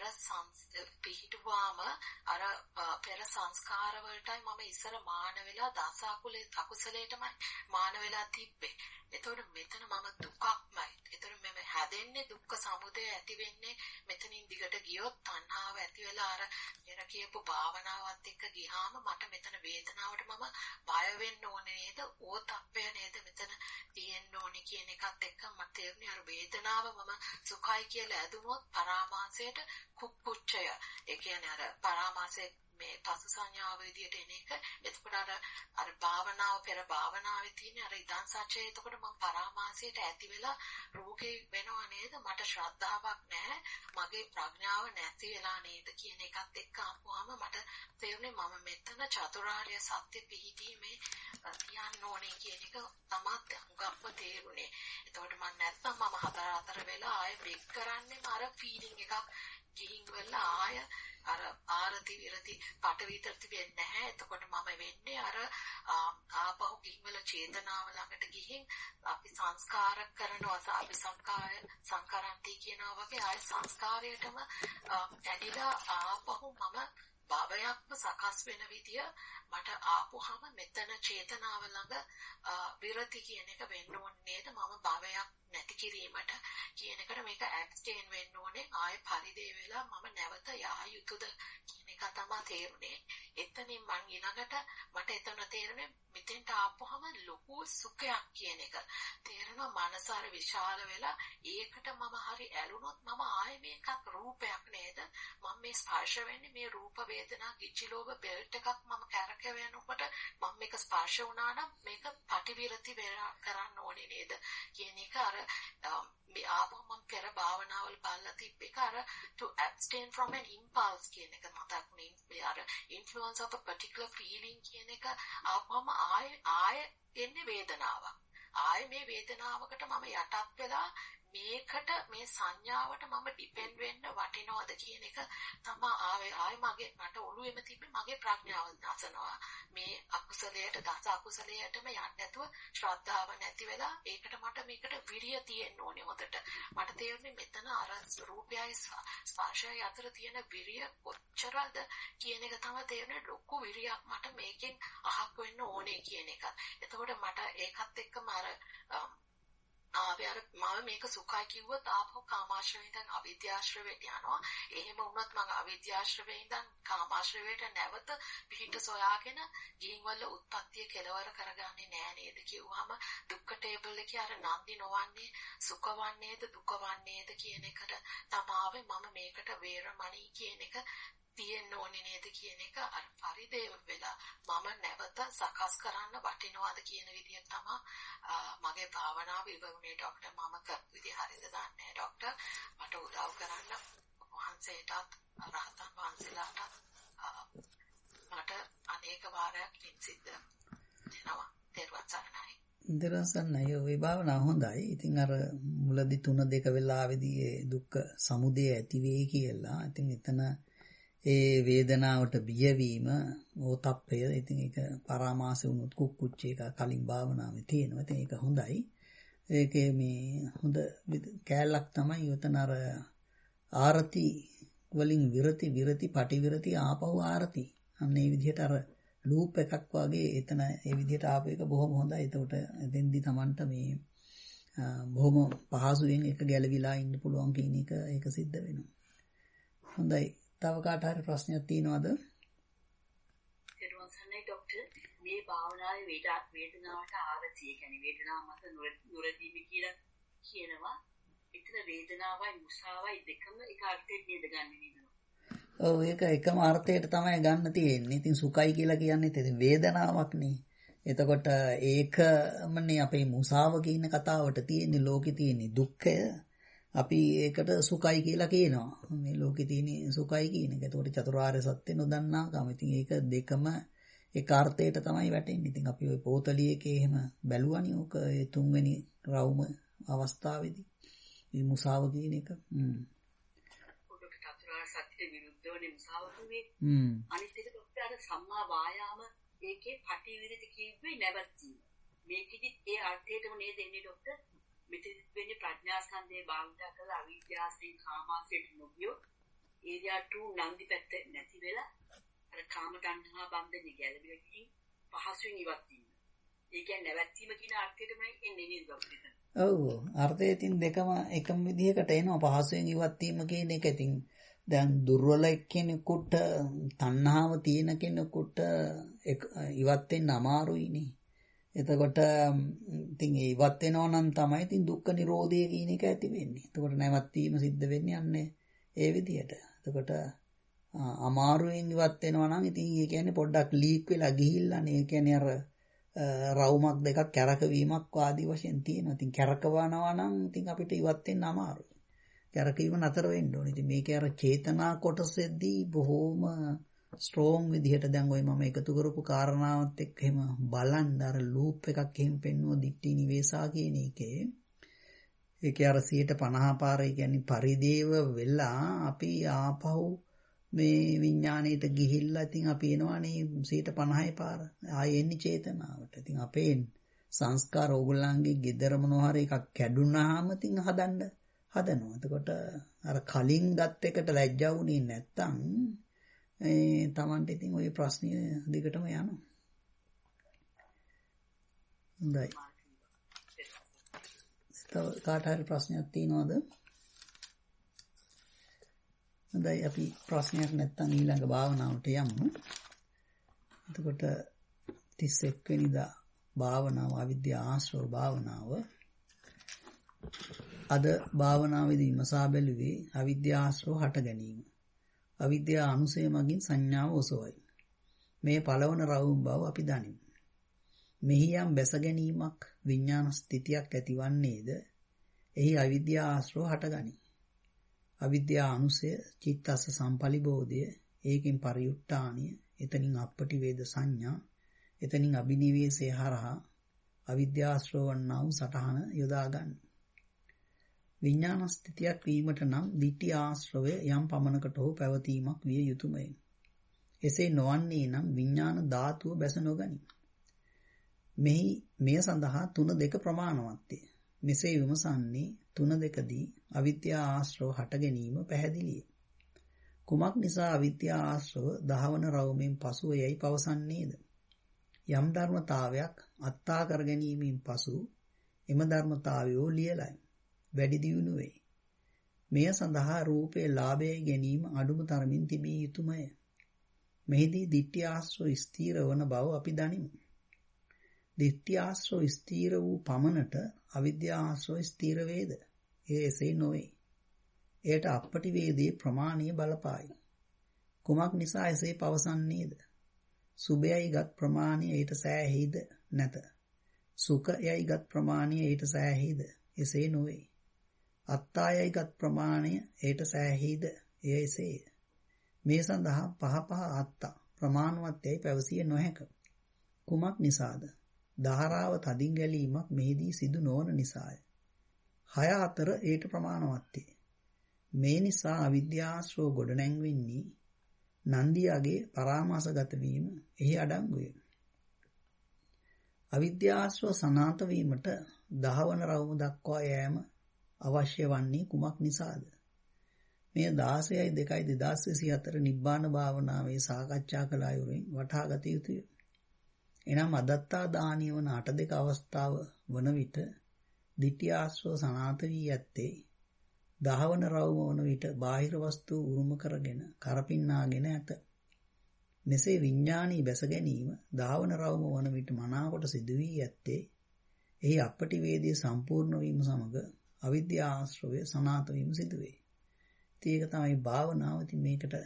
පිහිටුවාම අර පෙර සංස්කාර වලටයි මම ඉස්සර මාන වෙලා දස අකුලේ අකුසලයටමයි මාන වෙලා තිබ්බේ. එතකොට මෙතන මම දුකක්මයි. එතකොට මම හැදෙන්නේ දුක්ඛ සමුදය ඇති වෙන්නේ මෙතනින් දිගට ගියොත් තණ්හාව ඇති වෙලා අර පෙර කියපු භාවනාවත් එක්ක ගියාම මට මෙතන වේදනාවට මම බය වෙන්න ඕනේ නේද? ඕතප්පය නේද මෙතන තියෙන්න ඕනේ කියන එකත් එක්ක මට තේරුණේ අර වේදනාව මම සුඛයි කියලා ඇදුනොත් පරාමාසයට කුක්කුච්චය. ඒ කියන්නේ අර පරාමාසයේ මේ පසු සංඥාව විදියට එන එක. එතකොට අර අර භාවනාව පෙර භාවනාවේ තියෙන අර ඉදන් සත්‍යය. එතකොට මම පරාමාසයට ඇති වෙලා රෝගේ වෙනව නේද? මට ශ්‍රද්ධාවක් නැහැ. මගේ ප්‍රඥාව නැති වෙලා නේද කියන එකත් එක්ක ආපුවාම මට තේරුනේ මම මෙතන චතුරාර්ය සත්‍ය පිහිටීමේ තියන්න ඕනේ කියන එක තමයි හුඟක්ම තේරුනේ. එතකොට මම නැත්තම් මම හතර හතර වෙලා ආයෙ බෙක් කරන්නේ අර ෆීලිං එකක් ගිහින් වෙලා ආය අර ආරති විරති පට විතරති වෙන්නේ නැහැ. එතකොට මම වෙන්නේ අර ආපහු කිම්වල චේතනාව ළඟට ගිහින් අපි සංස්කාර කරනවා. අපි සංකාය සංකාරන්ති කියනවා වගේ ආය සංස්කාරයටම ඇදිලා ආපහු මම භවයක්ම සකස් වෙන විදිය මට ආපුහම මෙතන චේතනාව ළඟ විරති කියන එක වෙන්න ඕනේ නේද? මම භවයක් නැති කිරීමට කියන එකට මේක ඇබ්ස්ටේන් වෙන්න ඕනේ. ආයෙ පරිදේ වෙලා මම නැවත යා යුතුද කියන එක තමයි තේරුනේ. එතනින් මං ඊළඟට මට එතන තේරුනේ මෙතෙන්ට ආපුහම ලොකු සුඛයක් කියන එක. තේරෙනවා මනස අර විශාල වෙලා ඒකට මම හරි ඇලුනොත් මම ආයෙ මේකත් රූපයක් නේද? මම මේ ස්පර්ශ වෙන්නේ මේ රූප වේදනා කිච්චි ලෝභ බෙල්ට් එකක් මම කැරකෙවෙනකොට මම මේක ස්පර්ශ වුණා නම් මේක පටිවිරති කරන්න ඕනේ නේද කියන එක අර මේ ආපහු මම පෙර භාවනාවල් බලලා තිබ්බ එක අර to abstain from an impulse කියන එක මතක් නේ අර influence of a particular feeling කියන එක ආපහුම ආය ආය එන්නේ වේදනාවක් ආය මේ වේදනාවකට මම යටත් වෙලා මේකට මේ සංඥාවට මම ඩිපෙන්ඩ් වෙන්න වටිනවද කියන එක තමයි ආවේ ආයි මගේ මට ඔළුවේම තිබ්බේ මගේ ප්‍රඥාව නැසනවා මේ අකුසලයට දස අකුසලයටම යන්නේ නැතුව ශ්‍රද්ධාව නැති වෙලා ඒකට මට මේකට විරිය තියෙන්න ඕනේ හොදට මට තේරුනේ මෙතන අර රූපයයි ස්පර්ශයයි අතර තියෙන විරිය කොච්චරද කියන එක තමයි තේරෙන්නේ ලොකු විරියක් මට මේකෙන් අහක් වෙන්න ඕනේ කියන එක. එතකොට මට ඒකත් එක්කම අර ආවේ අර මම මේක සුඛයි කිව්වොත් ආපහු කාමාශ්‍රවයෙන් ඉඳන් අවිද්‍යාශ්‍රවයට යනවා. එහෙම වුණොත් මම අවිද්‍යාශ්‍රවයෙන් ඉඳන් කාමාශ්‍රවයට නැවත පිහිට සොයාගෙන ජීන් වල උත්පත්තිය කෙලවර කරගන්නේ නෑ නේද කිව්වහම දුක්ඛ ටේබල් එකේ අර නන්දි නොවන්නේ සුඛ වන්නේද දුක වන්නේද කියන එකට තමයි මම මේකට වේරමණී කියන එක තියෙන්න ඕනේ නේද කියන එක අර පරිදේව වෙලා මම නැවත සකස් කරන්න වටිනවද කියන විදිහ තමයි මගේ භාවනාව ඉවරුනේ ડોක්ටර් මම කරපු විදිහ හරියද දන්නේ ડોක්ටර් මට උදව් කරන්න වහන්සේටත් රහතන් වහන්සේලාටත් මට අනේක වාරයක් සිද්ධ වෙනවා තෙරුවන් සරණයි ඉන්දරසන්නයි ඔය භාවනාව හොඳයි. ඉතින් අර මුලදී තුන දෙක වෙලාවේදී දුක්ඛ සමුදය ඇති වෙයි කියලා. ඉතින් එතන ඒ වේදනාවට බියවීම ඕතප්පය ඉතින් ඒක පරාමාස වුණොත් කුක්කුච්ච එක කලින් භාවනාවේ තියෙනවා. ඉතින් ඒක හොඳයි. ඒකේ මේ හොඳ කෑල්ලක් තමයි උතන අර ආරති වලින් විරති විරති පටිවිරති ආපහු ආරති. අන්න ඒ විදිහට අර ලූප් එකක් වගේ එතන ඒ විදිහට ආපු එක බොහොම හොඳයි. ඒකට එතෙන්දි Tamanට මේ බොහොම පහසුවෙන් එක ගැලවිලා ඉන්න පුළුවන් කියන එක ඒක සිද්ධ වෙනවා. හොඳයි. තව කාට හරි ප්‍රශ්නයක් තියෙනවද? ඊට පස්සේ ડોක්ටර් මේ භාවනාවේ වේදනාවට ආරතිය කියන්නේ වේදනාව මත නොරදීම කියලා කියනවා. ඒතර වේදනාවයි මුසාවයි දෙකම එක අර්ථයෙන් නේද ගන්නෙ නේද? ඔව් ඒක එකම අර්ථයට තමයි ගන්න තියෙන්නේ. ඉතින් සුඛයි කියලා කියන්නේ ඉතින් වේදනාවක් නේ. එතකොට ඒකමනේ අපේ මුසාව කියන කතාවට තියෙන්නේ ලෝකේ තියෙන්නේ දුක්ඛය. අපි ඒකට සුඛයි කියලා කියනවා. මේ ලෝකේ තියෙන සුඛයි කියන එක. ඒතකොට චතුරාර්ය සත්‍ය නොදන්නා කම. ඉතින් ඒක දෙකම එක අර්ථයට තමයි වැටෙන්නේ. ඉතින් අපි ওই පොතලියේකේ එහෙම බැලුවානේ ඕක ඒ තුන්වෙනි රවුම අවස්ථාවේදී. මේ මුසාව කියන එක. හ්ම්. ඔකට චතුරාර්ය සත්‍යට විරුද්ධවනේ මුසාව කිව්වේ. හ්ම්. අනිත් එක ડોක්ටර් සම්මා වායාම ඒකේ පටිවිරති කිව්වේ නැවතීම. මේකෙදි ඒ අර්ථයටම නේද එන්නේ ડોක්ටර්? මෙතන වෙන්නේ ප්‍රඥා ස්කන්ධයේ භාවිත කරලා අවිද්‍යාවෙන් කාමාසයට නොගියෝ ඒරියා two නන්දි පැත්ත නැති වෙලා අර කාම තණ්හා බන්ධනේ ගැලවිලා ගිහින් පහසුවෙන් ඉවත් වීම. ඒ කියන්නේ නැවැත්වීම කියන අර්ථයටම එන්නේ නේද ડોක්ටර්? ඔව් අර්ථය ඉතින් දෙකම එකම විදිහකට එනවා පහසුවෙන් ඉවත් වීම කියන එක. ඉතින් දැන් දුර්වල කෙනෙකුට තණ්හාව තියෙන කෙනෙකුට ඉවත් වෙන්න අමාරුයිනේ. එතකොට ඉතින් ඒ ඉවත් වෙනවා නම් තමයි ඉතින් දුක්ඛ නිරෝධය කියන එක ඇති වෙන්නේ. එතකොට නැවත් වීම සිද්ධ වෙන්නේ යන්නේ ඒ විදිහට. එතකොට අමාරුවෙන් ඉවත් වෙනවා නම් ඉතින් ඒ කියන්නේ පොඩ්ඩක් ලීක් වෙලා ගිහිල්ලානේ. ඒ කියන්නේ අර රවුමක් දෙකක් කැරකවීමක් ආදී වශයෙන් තියෙනවා. ඉතින් කැරකවනවා නම් ඉතින් අපිට ඉවත් වෙන්න අමාරුයි. කැරකීම නතර වෙන්න ඕනේ. ඉතින් මේකේ අර චේතනා කොටසෙදී බොහෝම ස්ට්‍රෝං විදිහට දැන් ඔය මම එකතු කරපු කාරණාවත් එක්ක එහෙම බලන්න අර ලූප් එකක් එහෙම පෙන්නුව දිට්ඨි නිවේසා කියන එකේ ඒකේ අර සියයට පනහ පාරේ කියන්නේ පරිදේව වෙලා අපි ආපහු මේ විඥාණයට ගිහිල්ලා ඉතින් අපි එනවානේ සියයට පනහයි පාර ආයෙ එන්නේ චේතනාවට. ඉතින් අපේ සංස්කාර ඕගොල්ලන්ගේ gedara මොනවා හරි එකක් කැඩුනාම ඉතින් හදන්න හදනවා. එතකොට අර කලින් ගත් එකට ලැජ්ජා වුණේ නැත්තම් ඒ Tamanට ඉතින් ওই ප්‍රශ්න දෙකටම යනවා. හොඳයි. තව කාට හරි ප්‍රශ්නයක් තියෙනවද? හොඳයි අපි ප්‍රශ්නයක් නැත්තම් ඊළඟ භාවනාවට යමු. එතකොට තිස් එක් වෙනිදා භාවනාව අවිද්‍යා ආශ්‍රව භාවනාව. අද භාවනාවේදී මසා බැලුවේ අවිද්‍යා ආශ්‍රව හට ගැනීම. අවිද්‍යා අනුසය මගින් සංඥාව ඔසවයි. මේ පළවන රවුම් බව අපි දනිමු. මෙහි යම් බැස ගැනීමක් විඥාන ස්ථිතියක් ඇතිවන්නේද එහි අවිද්‍යා ආශ්‍රව හටගනී. අවිද්‍යා අනුසය චිත්තස්ස සම්පලිබෝධය ඒකින් පරියුට්ටානිය එතනින් අපටි වේද සංඥා එතනින් අභිනිවේෂය හරහා අවිද්‍යාශ්‍රව වන්නා වූ සටහන යොදා ගන්න. විඥාන ස්ථිතියක් වීමට නම් ditthi ආශ්‍රවය යම් පමණකට හෝ පැවතීමක් විය යුතුයමයි. එසේ නොවන්නේ නම් විඥාන ධාතුව බැස නොගනී. මෙහි මෙය සඳහා තුන දෙක ප්‍රමාණවත්ය. මෙසේ විමසන්නේ තුන දෙකදී අවිද්‍යා ආශ්‍රව හට ගැනීම පැහැදිලිය. කුමක් නිසා අවිද්‍යා ආශ්‍රව දහවන රවුමෙන් පසුව යයි පවසන්නේද? යම් ධර්මතාවයක් අත්තා කර ගැනීමෙන් පසු එම ධර්මතාවයෝ ලියලයි වැඩි දියුණු වේ. මෙය සඳහා රූපේ ලාභය ගැනීම අඩුම තරමින් තිබිය යුතුයමය. මෙහිදී ditthi ආශ්‍රව ස්ථීර වන බව අපි දනිමු. ditthi ආශ්‍රව ස්ථීර වූ පමණට අවිද්‍යා ආශ්‍රව ස්ථීර වේද? එය එසේ නොවේ. එයට අපටි වේදේ ප්‍රමාණීය බලපායි. කුමක් නිසා එසේ පවසන්නේද? සුභයයිගත් ප්‍රමාණය ඊට සෑහෙයිද නැත. සුඛයයිගත් ප්‍රමාණය ඊට සෑහෙයිද? එසේ නොවේ. අත්තායයිගත් ප්‍රමාණය ඊට සෑහෙයිද? එය එසේය. මේ සඳහා පහ පහ අත්තා ප්‍රමාණවත් යයි පැවසිය නොහැක. කුමක් නිසාද? දහරාව තදින් ගැලීමක් මෙහිදී සිදු නොවන නිසාය. හය අතර ඊට ප්‍රමාණවත්ය. මේ නිසා අවිද්‍යාශ්‍රව ගොඩනැංවෙන්නේ නන්දියාගේ පරාමාසගත වීම එහි අඩංගුය. අවිද්‍යාශ්‍රව සනාත වීමට දහවන රවුම දක්වා යෑම අවශ්‍ය වන්නේ කුමක් නිසාද? මේ දාසයයි දෙකයි දෙදාස් විසිහතර නිබ්බාන භාවනාවේ සාකච්ඡා කළ අයුරින් වටහා ගත යුතුය. එනම් අදත්තා දානිය වන අට දෙක අවස්ථාව වන විට ditthi ආශ්‍රව සනාත වී ඇත්තේ දහවන රවුම වන විට බාහිර වස්තු උරුම කරගෙන කරපින්නාගෙන ඇත. මෙසේ විඥානී බැස ගැනීම දහවන රවුම වන විට මනාකොට සිදු වී ඇත්තේ එහි අපටි වේදී සම්පූර්ණ වීම සමග අවිද්‍යා ආශ්‍රවය සනාත වීම සිදුවේ. ඒක තමයි භාවනාව. ඉතින් මේකට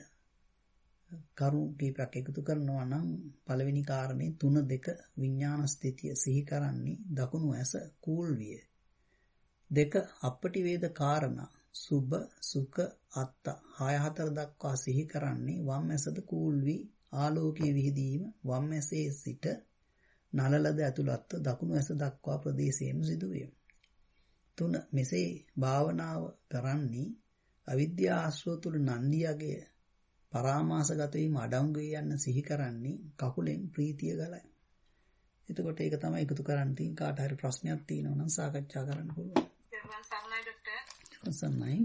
කරුණු කීපයක් එකතු කරනවා නම් පළවෙනි කාරණේ තුන දෙක විඥාන ස්ථිතිය සිහි කරන්නේ දකුණු ඇස කූල් විය. දෙක අපටි වේද කාරණා සුභ සුඛ අත්ත හය හතර දක්වා සිහි කරන්නේ වම් ඇසද කූල් වී ආලෝකයේ විහිදීම වම් ඇසේ සිට නලලද ඇතුළත් දකුණු ඇස දක්වා ප්‍රදේශයෙන් සිදුවේ. තුන මෙසේ භාවනාව කරන්නේ අවිද්‍යා ආශ්‍රව තුල නන්දියගේ පරාමාසගත වීම අඩංගු යන්න සිහි කරන්නේ කකුලෙන් ප්‍රීතිය ගලයි. එතකොට ඒක තමයි එකතු කරන්න තියෙන. කාට හරි ප්‍රශ්නයක් තියෙනවා නම් සාකච්ඡා කරන්න පුළුවන්. දෙවන් සර්ණයි ડોක්ටර්. සර්ණයි.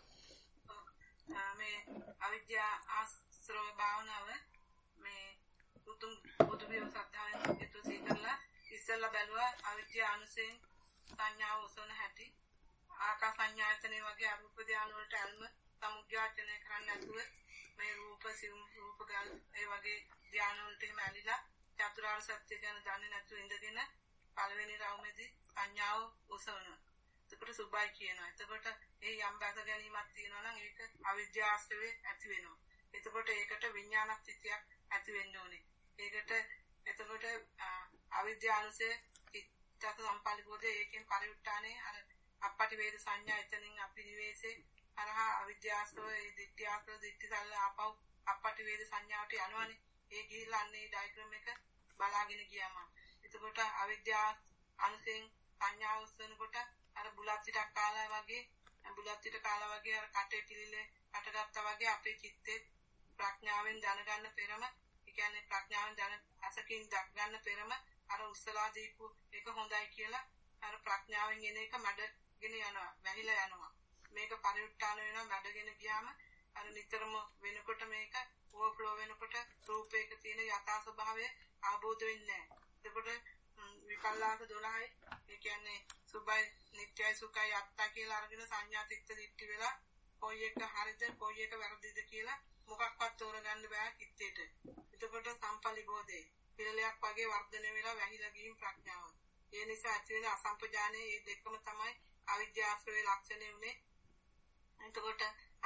මේ අවිද්‍යා ආශ්‍රව භාවනාව මේ උතුම් බුදු විහාර සත්‍යයෙන් ඒතු සීකරලා ඉස්සෙල්ලා බැලුවා අවිද්‍යා අනුසයෙන් සංඥාව උසන හැටි ආකාස සංඥායතනෙ වගේ අරූප ධානය වලට අල්ම සමුද්ඝාටනය කරන්නේ නැතුව මේ රූප සිවුම් රූප ගල් ඒ වගේ ධානය වලට එහෙම ඇලිලා චතුරාර්ය සත්‍ය ගැන දන්නේ නැතුව ඉඳගෙන පළවෙනි රවුමේදී සංඥාව උසවනවා. එතකොට සුභයි කියනවා. එතකොට ඒ යම් බැස ගැනීමක් තියෙනවා නම් ඒක අවිද්‍යා ආශ්‍රවේ ඇති වෙනවා. එතකොට ඒකට විඥාන ස්ථිතියක් ඇති වෙන්න ඕනේ. ඒකට එතකොට අවිද්‍යානුසය චිත්ත සම්පලිබෝධය ඒකෙන් පරිඋත්ථානේ අර අපපටි වේද සංඥා එතනින් අභිනිවේෂේ අරහා අවිද්‍යාශ්‍රව ඒ ditthi ආශ්‍රව ditthi සල්ල ආපහු අපපටි වේද සංඥාවට යනවනේ. ඒ ගිහිල්ලා අන්නේ ඩයග්‍රෑම් එක බලාගෙන ගියාම එතකොට අවිද්‍යා අනුසයෙන් සංඥාව උස්සනකොට අර බුලත් පිටක් කාලා වගේ බුලත් පිට කාලා වගේ අර කටේ පිළිලේ අටගත්තා වගේ අපේ චිත්තේ ප්‍රඥාවෙන් දැනගන්න පෙරම ඒ කියන්නේ ප්‍රඥාවෙන් දැන අසකින් දක්ගන්න පෙරම අර උස්සලා දීපු එක හොඳයි කියලා අර ප්‍රඥාවෙන් එන එක මඩගෙන යනවා වැහිලා යනවා. මේක පරිඋත්ථාන වෙනවා මඩගෙන ගියාම අර නිතරම වෙනකොට මේක ඕවර්ෆ්ලෝ වෙනකොට රූපයක තියෙන යථා ස්වභාවය ආબોධ වෙන්නේ නැහැ. එතකොට විපල්ලාස දොළහයි ඒ කියන්නේ සුභයි නිට්ටයයි සුඛයි අත්තා කියලා අරගෙන සංඥා තිත්ත දිට්ටි වෙලා කොයි එක හරිද කොයි එක වැරදිද කියලා මොකක්වත් තෝරගන්න බෑ කිත්තේට. එතකොට සම්පලිබෝධේ පිළිලයක් වගේ වර්ධනය වෙලා වැහිලා ගිහින් ප්‍රඥාව. ඒ නිසා ඇති වෙන අසම්පජානේ මේ දෙකම තමයි අවිද්‍යාශ්‍රවේ ලක්ෂණය උනේ. එතකොට අසම්පජාන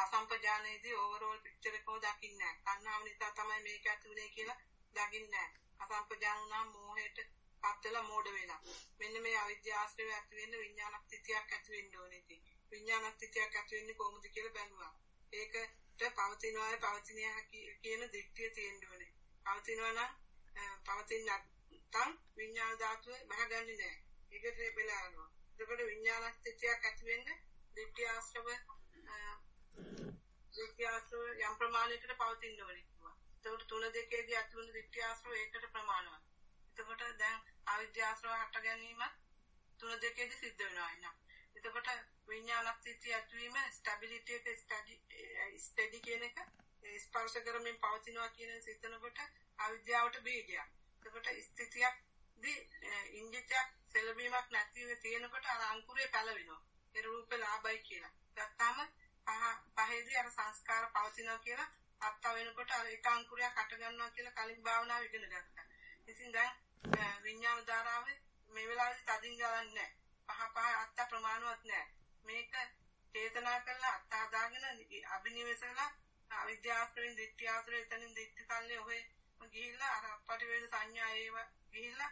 අසම්පජානයේදී ඕවරෝල් පික්චර් එකව දකින්නේ නැහැ. තණ්හාව නිසා තමයි මේක ඇතුලේ කියලා දකින්නේ නැහැ. අසම්පජාන වුණාම මෝහයට පත් වෙලා මෝඩ වෙලා. මෙන්න මේ අවිද්‍යාශ්‍රය ඇති වෙන්න විඥාන ස්ථිතියක් ඇති වෙන්න ඕනේ ඉතින්. විඥාන ස්ථිතියක් ඇති වෙන්නේ කොහොමද කියලා බැලුවා. ඒකට පවතිනවායි පවතින හැකි කියන දිට්ඨිය තියෙන්න ඕනේ. පවතිනවා නම් පවතින නැත්නම් විඥාන ධාතුව බහගන්නේ නැහැ. ඒකට වෙලා යනවා. එතකොට විඥාන ස්ථිතියක් ඇති වෙන්න දිට්ඨිය ආශ්‍රව දිට්ඨිය ආශ්‍රව යම් ප්‍රමාණයකට පවතින්න ඕනේ කිව්වා. එතකොට තුන දෙකේදී ඇති වුණු දිට්ඨිය ආශ්‍රව ඒකට ප්‍රමාණවත්. එතකොට දැන් අවිද්‍යාශ්‍රව හට ගැනීම තුන දෙකේදී සිද්ධ වෙනවා එන්න. එතකොට විඥාන ස්ථිතිය ඇතිවීම ස්ටැබිලිටි එක ස්ටඩි ස්ටඩි කියන එක ස්පර්ශ කරමින් පවතිනවා කියන සිතනකොට අවිද්‍යාවට බීජයක්. එතකොට ස්ථිතියක් දී ඉන්ජිතයක් සෙලවීමක් නැතිව තියෙනකොට අර අංකුරේ පැලවෙනවා. ඒ රූපේ ලාභයි කියලා. ගත්තාම පහ පහේදී අර සංස්කාර පවතිනවා කියලා අත්ත වෙනකොට අර එක අංකුරයක් හට ගන්නවා කියලා කලින් භාවනාව ඉගෙන ගත්තා. ඉතින් දැන් විඥාන ධාරාවේ මේ වෙලාවේදී තදින් ගලන්නේ නැහැ. පහ පහ අත්ත ප්‍රමාණවත් නැහැ. මේක චේතනා කරලා අත්ත හදාගෙන අභිනිවෙසලා අවිද්‍යාවයෙන් දිට්ඨියාසරේ එතනින් දිට්ඨි කල්ලේ ඔහෙ ගිහිල්ලා අර අපටි වේද සංඥා ඒව ගිහිල්ලා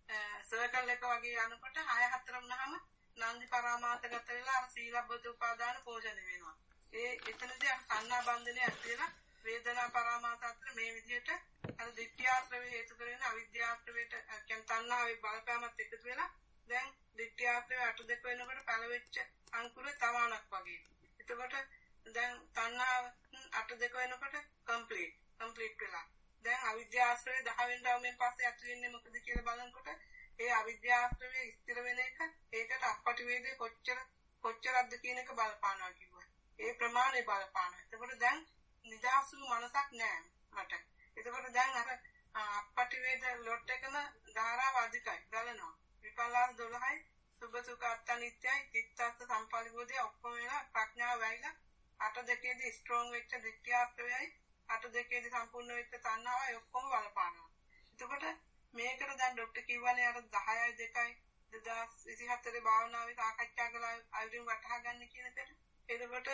සර්කල් එක වගේ යනකොට හය හතර වුණාම නන්දි පරාමාතගත වෙලා අර සීලබ්බත උපාදාන පෝෂණය වෙනවා. ඒ එතනදී අර සංඥා බන්ධනය ඇති වෙලා වේදනා පරාමාත අතර මේ විදිහට අර දිට්ඨියාශ්‍රව හේතු කරගෙන අවිද්‍යාශ්‍රවයට කියන තණ්හාවේ බලපෑමත් එකතු වෙලා දැන් දිට්ඨියාශ්‍රව අට දෙක වෙනකොට පළවෙච්ච අංකුරේ තවාණක් වගේ. එතකොට දැන් තණ්හාව අට දෙක වෙනකොට කම්ප්ලීට් කම්ප්ලීට් වෙලා. දැන් අවිද්‍යාශ්‍රවේ දහ වෙනි රවුමෙන් පස්සේ ඇති වෙන්නේ මොකද කියලා බලනකොට ඒ අවිද්‍යාශ්‍රවේ ස්ථිර වෙන එක ඒකට අපටි වේදේ කොච්චර කොච්චරක්ද කියන එක බලපානවා කිව්වා. ඒ ප්‍රමාණය බලපානවා. එතකොට දැන් නිදාසු මනසක් නැහැ මට. එතකොට දැන් අර අපටි වේද ලොට් එකම ධාරාව අධිකයි ගලනවා. විපල්ලාස දොළහයි සුභ සුඛ අත්නිත්‍යයි චිත්තස්ස සම්පරිබෝධය ඔක්කොම වෙලා ප්‍රඥාව වැයිලා අට දෙකේදී ස්ට්‍රෝං වෙච්ච දිට්ඨියාශ්‍රයයි අට දෙකේදී සම්පූර්ණ වෙච්ච තණ්හාවයි ඔක්කොම බලපානවා. එතකොට මේකට දැන් ડોක්ටර් කිව්වනේ අර දහයයි දෙකයි දෙදාස් විසිහතරේ භාවනාවේ සාකච්ඡා කළා අයිඩින් වටහා ගන්න කියන එකට. එතකොට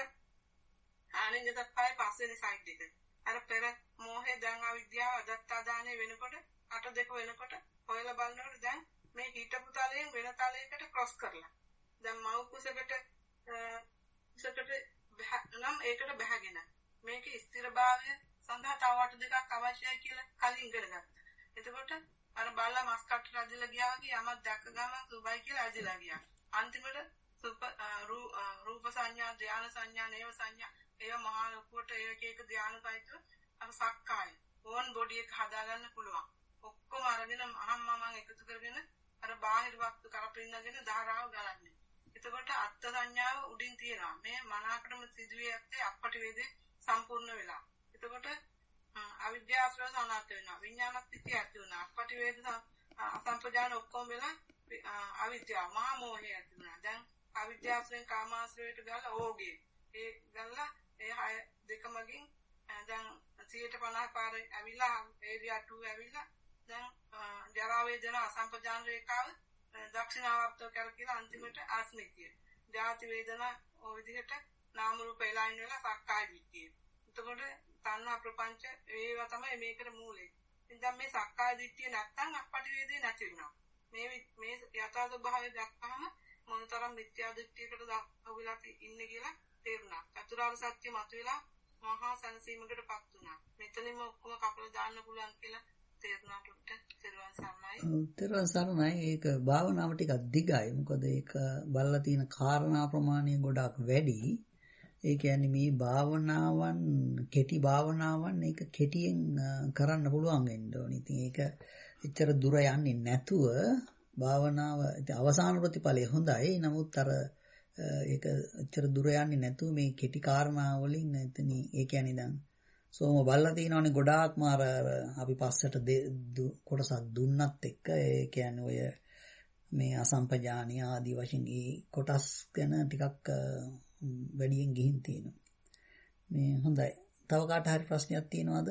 ආනින්දත්පයි පස්වෙනි සයිඩ් එක. අර පෙර මෝහේ දැන් අවිද්‍යාව අදත්තාදානේ වෙනකොට අට දෙක වෙනකොට හොයලා බලනකොට දැන් මේ හිතපු තලයෙන් වෙන තලයකට ක්‍රොස් කරලා. දැන් මව් කුසකට කුසකට නම් ඒකට බහගෙන මේක ස්ථිරභාවය සඳහා තව අට දෙකක් අවශ්‍යයි කියලා කලින් ඉගෙන ගත්තා. එතකොට අර බල්ලා මස් කට්ට රජලා ගියා වගේ යමක් දැක්ක ගමන් සුභයි කියලා ඇදිලා ගියා. අන්තිමට රූප සංඥා, ධාන සංඥා, නේව සංඥා ඒව මහා ලොකුවට ඒක එක ධානසයිත අර සක්කාය ඕන් බොඩි එක හදාගන්න පුළුවන්. ඔක්කොම අරගෙන අහම්මමන් එකතු කරගෙන අර බාහිර වස්තු කරපින්නගෙන ධාරාව ගලන්නේ. එතකොට අත්ත් සංඥාව උඩින් තියෙනවා. මේ මනාකටම සිදුවේ ඇත්තේ අපටි වේදේ සම්පූර්ණ වෙලා. එතකොට අවිද්‍යාශ්‍රව සනාත වෙනවා. විඥාන ස්ථිතිය ඇති වෙනවා. අපටි වේද අසම්පජාන ඔක්කොම වෙලා අවිද්‍යාව මහා මෝහය ඇති වෙනවා. දැන් අවිද්‍යාශ්‍රයෙන් කාමාශ්‍රයට ගාලා ඕගේ. ඒ ගාලා ඒ හය දෙකමකින් දැන් සියයට පනහ පාර ඇවිල්ලා ඒරියා two ඇවිල්ලා දැන් ජරා වේදනා අසම්පජාන රේඛාව දක්ෂිනාවර්තව කරකිලා අන්තිමට ආස්මිතිය. ජාති වේදනා ඔය විදිහට නාම රූප එලයින් වෙලා සක්කාය දිට්ඨිය. එතකොට තණ්හා ප්‍රපංච ඒවා තමයි මේකට මූලය. ඉතින් දැන් මේ සක්කාය දිට්ඨිය නැත්තම් අපටි වේදේ නැති වෙනවා. මේ මේ යථා ස්වභාවය දැක්කහම මොනතරම් මිත්‍යා දෘෂ්ටියකට දහවිලා ඉන්නේ කියලා තේරුණා. චතුරාර්ය සත්‍ය මතුවලා මහා සංසීමකටපත් වුණා. මෙතනින්ම ඔක්කොම කපලා දාන්න පුළුවන් කියලා තේරුණාට තෙරුවන් සරණයි. තෙරුවන් සරණයි. ඒක භාවනාව ටිකක් දිගයි. මොකද ඒක බලලා තියෙන කාරණා ප්‍රමාණය ගොඩක් වැඩි. ඒ කියන්නේ මේ භාවනාවන් කෙටි භාවනාවන් ඒක කෙටියෙන් කරන්න පුළුවන් වෙන්න ඕනේ. ඉතින් ඒක එච්චර දුර යන්නේ නැතුව භාවනාව අවසාන ප්‍රතිඵලය හොඳයි. නමුත් අර ඒක එච්චර දුර යන්නේ නැතුව මේ කෙටි කාරණා වලින් එතන ඒ කියන්නේ දැන් සෝම බලලා තියෙනවානේ ගොඩාක්ම අර අපි පස්සට කොටසක් දුන්නත් එක්ක ඒ කියන්නේ ඔය මේ අසම්පජානිය ආදී වශයෙන් ඒ කොටස් ගැන ටිකක් වැඩියෙන් ගිහින් තියෙනවා. මේ හොඳයි. තව කාට හරි ප්‍රශ්නයක් තියෙනවද?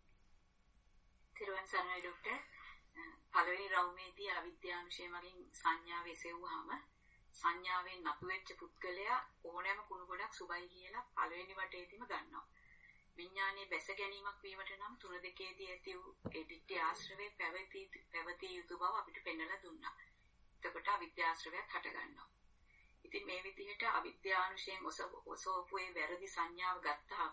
තිරුවන් සරණයි ડોක්ටර්. පළවෙනි රවුමේදී අවිද්‍යානුශය මගින් සංඥා වෙසෙව්වහම සංඥාවෙන් නතු වෙච්ච පුද්ගලයා ඕනෑම කුණු ගොඩක් සුබයි කියලා පළවෙනි වටේදීම ගන්නවා. විඥානයේ බැස ගැනීමක් වීමට නම් තුන දෙකේදී ඇති වූ ඒ දිට්ඨි ආශ්‍රවේ පැවති පැවතිය යුතු බව අපිට පෙන්වලා දුන්නා. එතකොට අවිද්‍යාශ්‍රවයක් හට ගන්නවා. ඉතින් මේ විදිහට අවිද්‍යානුශයෙන් ඔසෝපුවේ වැරදි සංඥාව ගත්තාම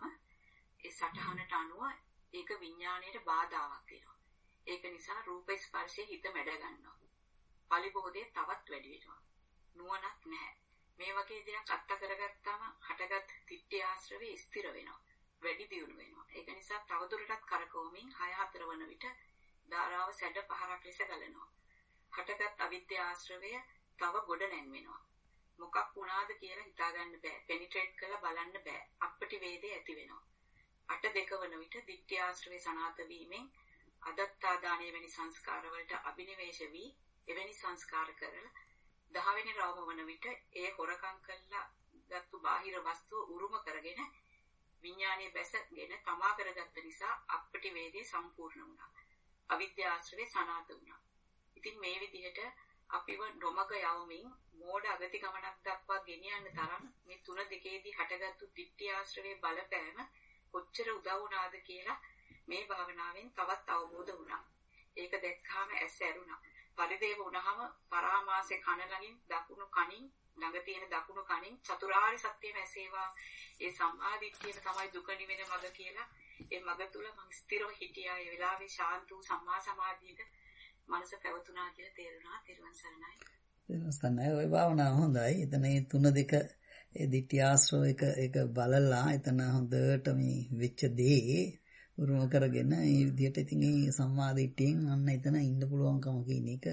ඒ සටහනට අනුව ඒක විඥාණයට බාධාවක් වෙනවා. ඒක නිසා රූප ස්පර්ශයේ හිත මැඩ ගන්නවා. පරිබෝධය තවත් වැඩි වෙනවා. නුවණක් නැහැ. මේ වගේ දෙයක් අත්ත කරගත්තාම හටගත් දිට්ඨි ආශ්‍රවේ ස්ථිර වෙනවා. වැඩි දියුණු වෙනවා. ඒක නිසා තවදුරටත් කරකවමින් හය හතර වන විට ධාරාව සැඩ පහරක් ලෙස ගලනවා. හටගත් අවිද්‍යා ආශ්‍රවය තව ගොඩ නැංවෙනවා. මොකක් වුණාද කියලා හිතා ගන්න බෑ. පෙනිට්‍රේට් කරලා බලන්න බෑ. අපටි වේදේ ඇති වෙනවා. අට දෙක වන විට දිට්ඨි ආශ්‍රවේ සනාත වීමෙන් අදත්තාදානයේ වැනි සංස්කාර වලට අභිනිවේෂ වී එවැනි සංස්කාර කරලා දහ වෙනි රවම වන විට ඒ හොරකම් කළා ගත්තු බාහිර වස්තුව උරුම කරගෙන විඥානයේ බැසගෙන තමා කරගත්ත නිසා අපටි වේදේ සම්පූර්ණ වුණා. අවිද්‍යාශ්‍රවේ සනාත වුණා. ඉතින් මේ විදිහට අපිව නොමග යවමින් මෝඩ අගති ගමනක් දක්වා ගෙනියන්න තරම් මේ තුන දෙකේදී හටගත්තු දිට්ඨි ආශ්‍රවේ බලපෑම කොච්චර උදව් වුණාද කියලා මේ භාවනාවෙන් තවත් අවබෝධ වුණා. ඒක දැක්කාම ඇස් ඇරුණා. පරිදේව වුණාම පරාමාසේ කන ළඟින් දකුණු කනින් ළඟ තියෙන දකුණු කනින් චතුරාර්ය සත්‍යම ඇසේවා. ඒ සම්මාදිට්ඨියම තමයි දුක නිවෙන මඟ කියලා. ඒ මඟ තුල මම ස්ථිරව හිටියා. ඒ වෙලාවේ ශාන්ත වූ සම්මා සමාධියක මනස පැවතුණා කියලා තේරුණා. තෙරුවන් සරණයි. තෙරුවන් සරණයි. ওই භාවනාව හොඳයි. එතන මේ තුන දෙක ඒ දිට්ඨි ආශ්‍රව එක එක බලලා එතන හොඳට මේ වෙච්ච දේ උරුම කරගෙන මේ විදිහට ඉතින් මේ සම්මාදිට්ඨියෙන් අන්න එතන ඉන්න පුළුවන්කම කියන එක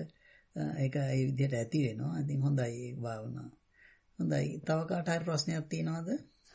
ඒක ඒ විදිහට ඇති වෙනවා. ඉතින් හොඳයි ඒ භාවනාව. හොඳයි. තව කාට හරි ප්‍රශ්නයක් තියෙනවද?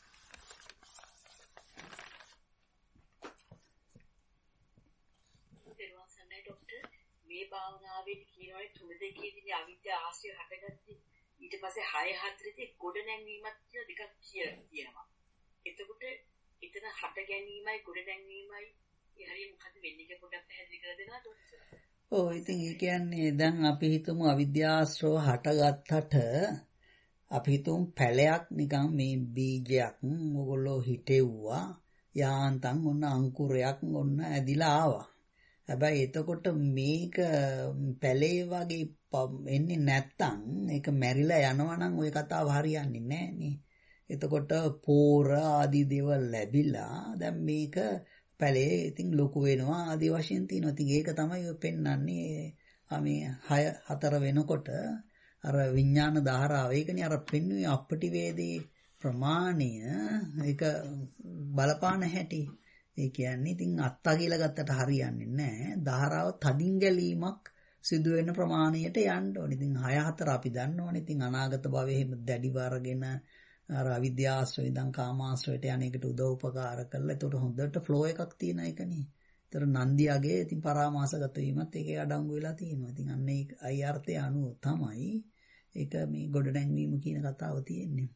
තෙරුවන් සරණයි ડોක්ටර්. මේ භාවනාවේදී කියනවානේ තුන දෙකේදී අවිද්‍යා ආශ්‍රය හටගත්තේ. ඊට පස්සේ හය හතරේදී ගොඩ නැංවීමක් කියලා දෙකක් කියනවා. එතකොට එතන හට ගැනීමයි ගොඩ නැංවීමයි හරිය මොකද වෙන්නේ කියලා පොඩ්ඩක් පැහැදිලි කරලා දෙනවා ડોක්ටර්. ඔව් ඉතින් ඒ කියන්නේ දැන් අපි හිතමු අවිද්‍යාශ්‍රව හටගත්තට අපි හිතමු පැලයක් නිකන් මේ බීජයක් ඕගොල්ලෝ හිටෙව්වා යාන්තම් ඔන්න අංකුරයක් ඔන්න ඇදිලා ආවා. හැබැයි එතකොට මේක පැලේ වගේ එන්නේ නැත්තම් ඒක මැරිලා යනවා නම් ওই කතාව හරියන්නේ නැහැ නේ. එතකොට පෝර ආදී දේවල් ලැබිලා දැන් මේක පැලේ ඉතින් ලොකු වෙනවා ආදී වශයෙන් තියෙනවා. ඉතින් ඒක තමයි ඔය පෙන්වන්නේ මේ හය හතර වෙනකොට අර විඥාන ධාරාව. ඒකනේ අර පෙන්වන්නේ අපටි වේදී ප්‍රමාණය ඒක බලපාන හැටි. ඒ කියන්නේ ඉතින් අත්තා කියලා ගත්තට හරියන්නේ නැහැ. ධාරාව තදින් ගැලීමක් සිදු වෙන ප්‍රමාණයට යන්න ඕනේ. ඉතින් හය හතර අපි දන්නවනේ. ඉතින් අනාගත භවයේ එහෙම දැඩිව අරගෙන අර අවිද්‍යාශ්‍රය ඉඳන් කාමාශ්‍රයට යන එකට උදව් උපකාර කරලා ඒකට හොඳට ෆ්ලෝ එකක් තියෙන එකනේ. ඒතර නන්දියාගේ ඉතින් පරාමාසගත වීමත් ඒකේ අඩංගු වෙලා තියෙනවා. ඉතින් අන්න ඒ අයි අර්ථය අනුව තමයි ඒක මේ ගොඩ නැංවීම කියන කතාව තියෙන්නේ.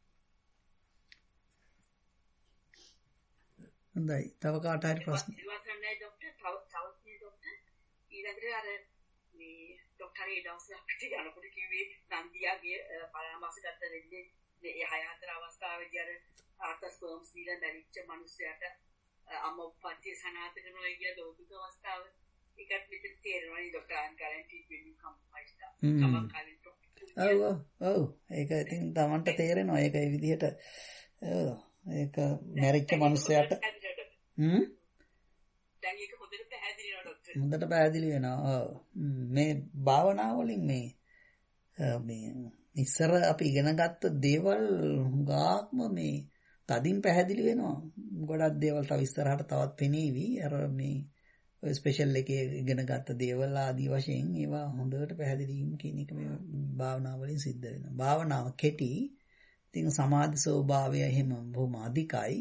හොඳයි. තව කාට හරි ප්‍රශ්න? ඉවසන්නයි ડોක්ටර්. තව තවත් නේ ડોක්ටර්. ඊළඟට අර මේ ડોක්ටර් ඒ දවස් අපිට යනකොට කිව්වේ නන්දියාගේ පරාමාසගත වෙන්නේ මේ හය හතර අවස්ථාවේදී අර ආතස්පර්ම්ස් දීලා දැරිච්ච මිනිස්සයාට අම්ම උප්පත්තිය සනාථ කරනවා කියන ලෞකික අවස්ථාව. ඒකත් මෙතන තේරෙනවා නේ doctor I'm guaranteed when you come my stuff. තමන් කාලේ ඔව් ඔව් ඒක ඉතින් තමන්ට තේරෙනවා. ඒක ඒ විදිහට ඔව් ඒක මැරිච්ච මිනිස්සයාට හ්ම් දැන් ඒක හොඳට පැහැදිලි වෙනවා ડોක්ටර්. හොඳට පැහැදිලි වෙනවා. ඔව් මේ භාවනාව වලින් මේ මේ ඉස්සර අපි ඉගෙන ගත්ත දේවල් හුඟක්ම මේ තදින් පැහැදිලි වෙනවා. ගොඩක් දේවල් තව ඉස්සරහට තවත් පෙනේවි. අර මේ ඔය ස්පෙෂල් එකේ ඉගෙන ගත්ත දේවල් ආදී වශයෙන් ඒවා හොඳට පැහැදිලි වීම කියන එක මේ භාවනාව වලින් සිද්ධ වෙනවා. භාවනාව කෙටි. ඉතින් සමාධි ස්වභාවය එහෙම බොහොම අධිකයි.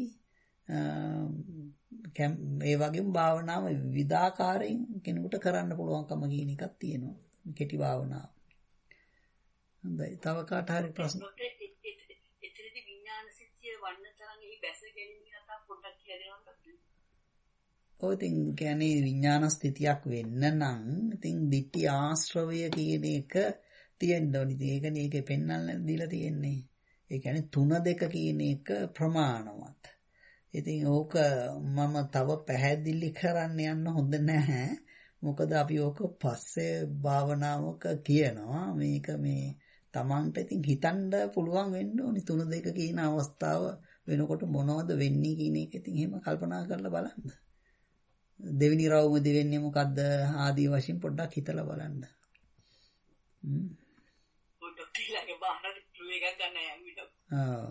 ඒ වගේම භාවනාව විවිධාකාරයෙන් කෙනෙකුට කරන්න පුළුවන්කම කියන එකක් තියෙනවා. කෙටි භාවනාව. හොඳයි. තව කාට හරි ප්‍රශ්න? එතනදී විඥාන සිත්ය වන්න තරම් එහි බැස ගැනීම කතා පොඩ්ඩක් කියලා දෙනවා. ඔය ඉතින් කියන්නේ විඥාන ස්ථිතියක් වෙන්න නම් ඉතින් ditthi ආශ්‍රවය කියන එක තියෙන්න ඕනි. ඒකනේ ඒකේ පෙන්වන්න දීලා තියෙන්නේ. ඒ කියන්නේ තුන දෙක කියන එක ප්‍රමාණවත්. ඉතින් ඕක මම තව පැහැදිලි කරන්න යන්න හොඳ නැහැ. මොකද අපි ඕක පස්සේ භාවනාවක කියනවා. මේක මේ Tamanට ඉතින් හිතන්න පුළුවන් වෙන්න ඕනි තුන දෙක කියන අවස්ථාව වෙනකොට මොනවද වෙන්නේ කියන එක ඉතින් එහෙම කල්පනා කරලා බලන්න. දෙවෙනි රවුමදී වෙන්නේ මොකද්ද ආදී වශයෙන් පොඩ්ඩක් හිතලා බලන්න. හ්ම්. පොඩ්ඩක් ඊළඟ බාහනට ක්ලූ එකක් ගන්න යන්නේ. ආ.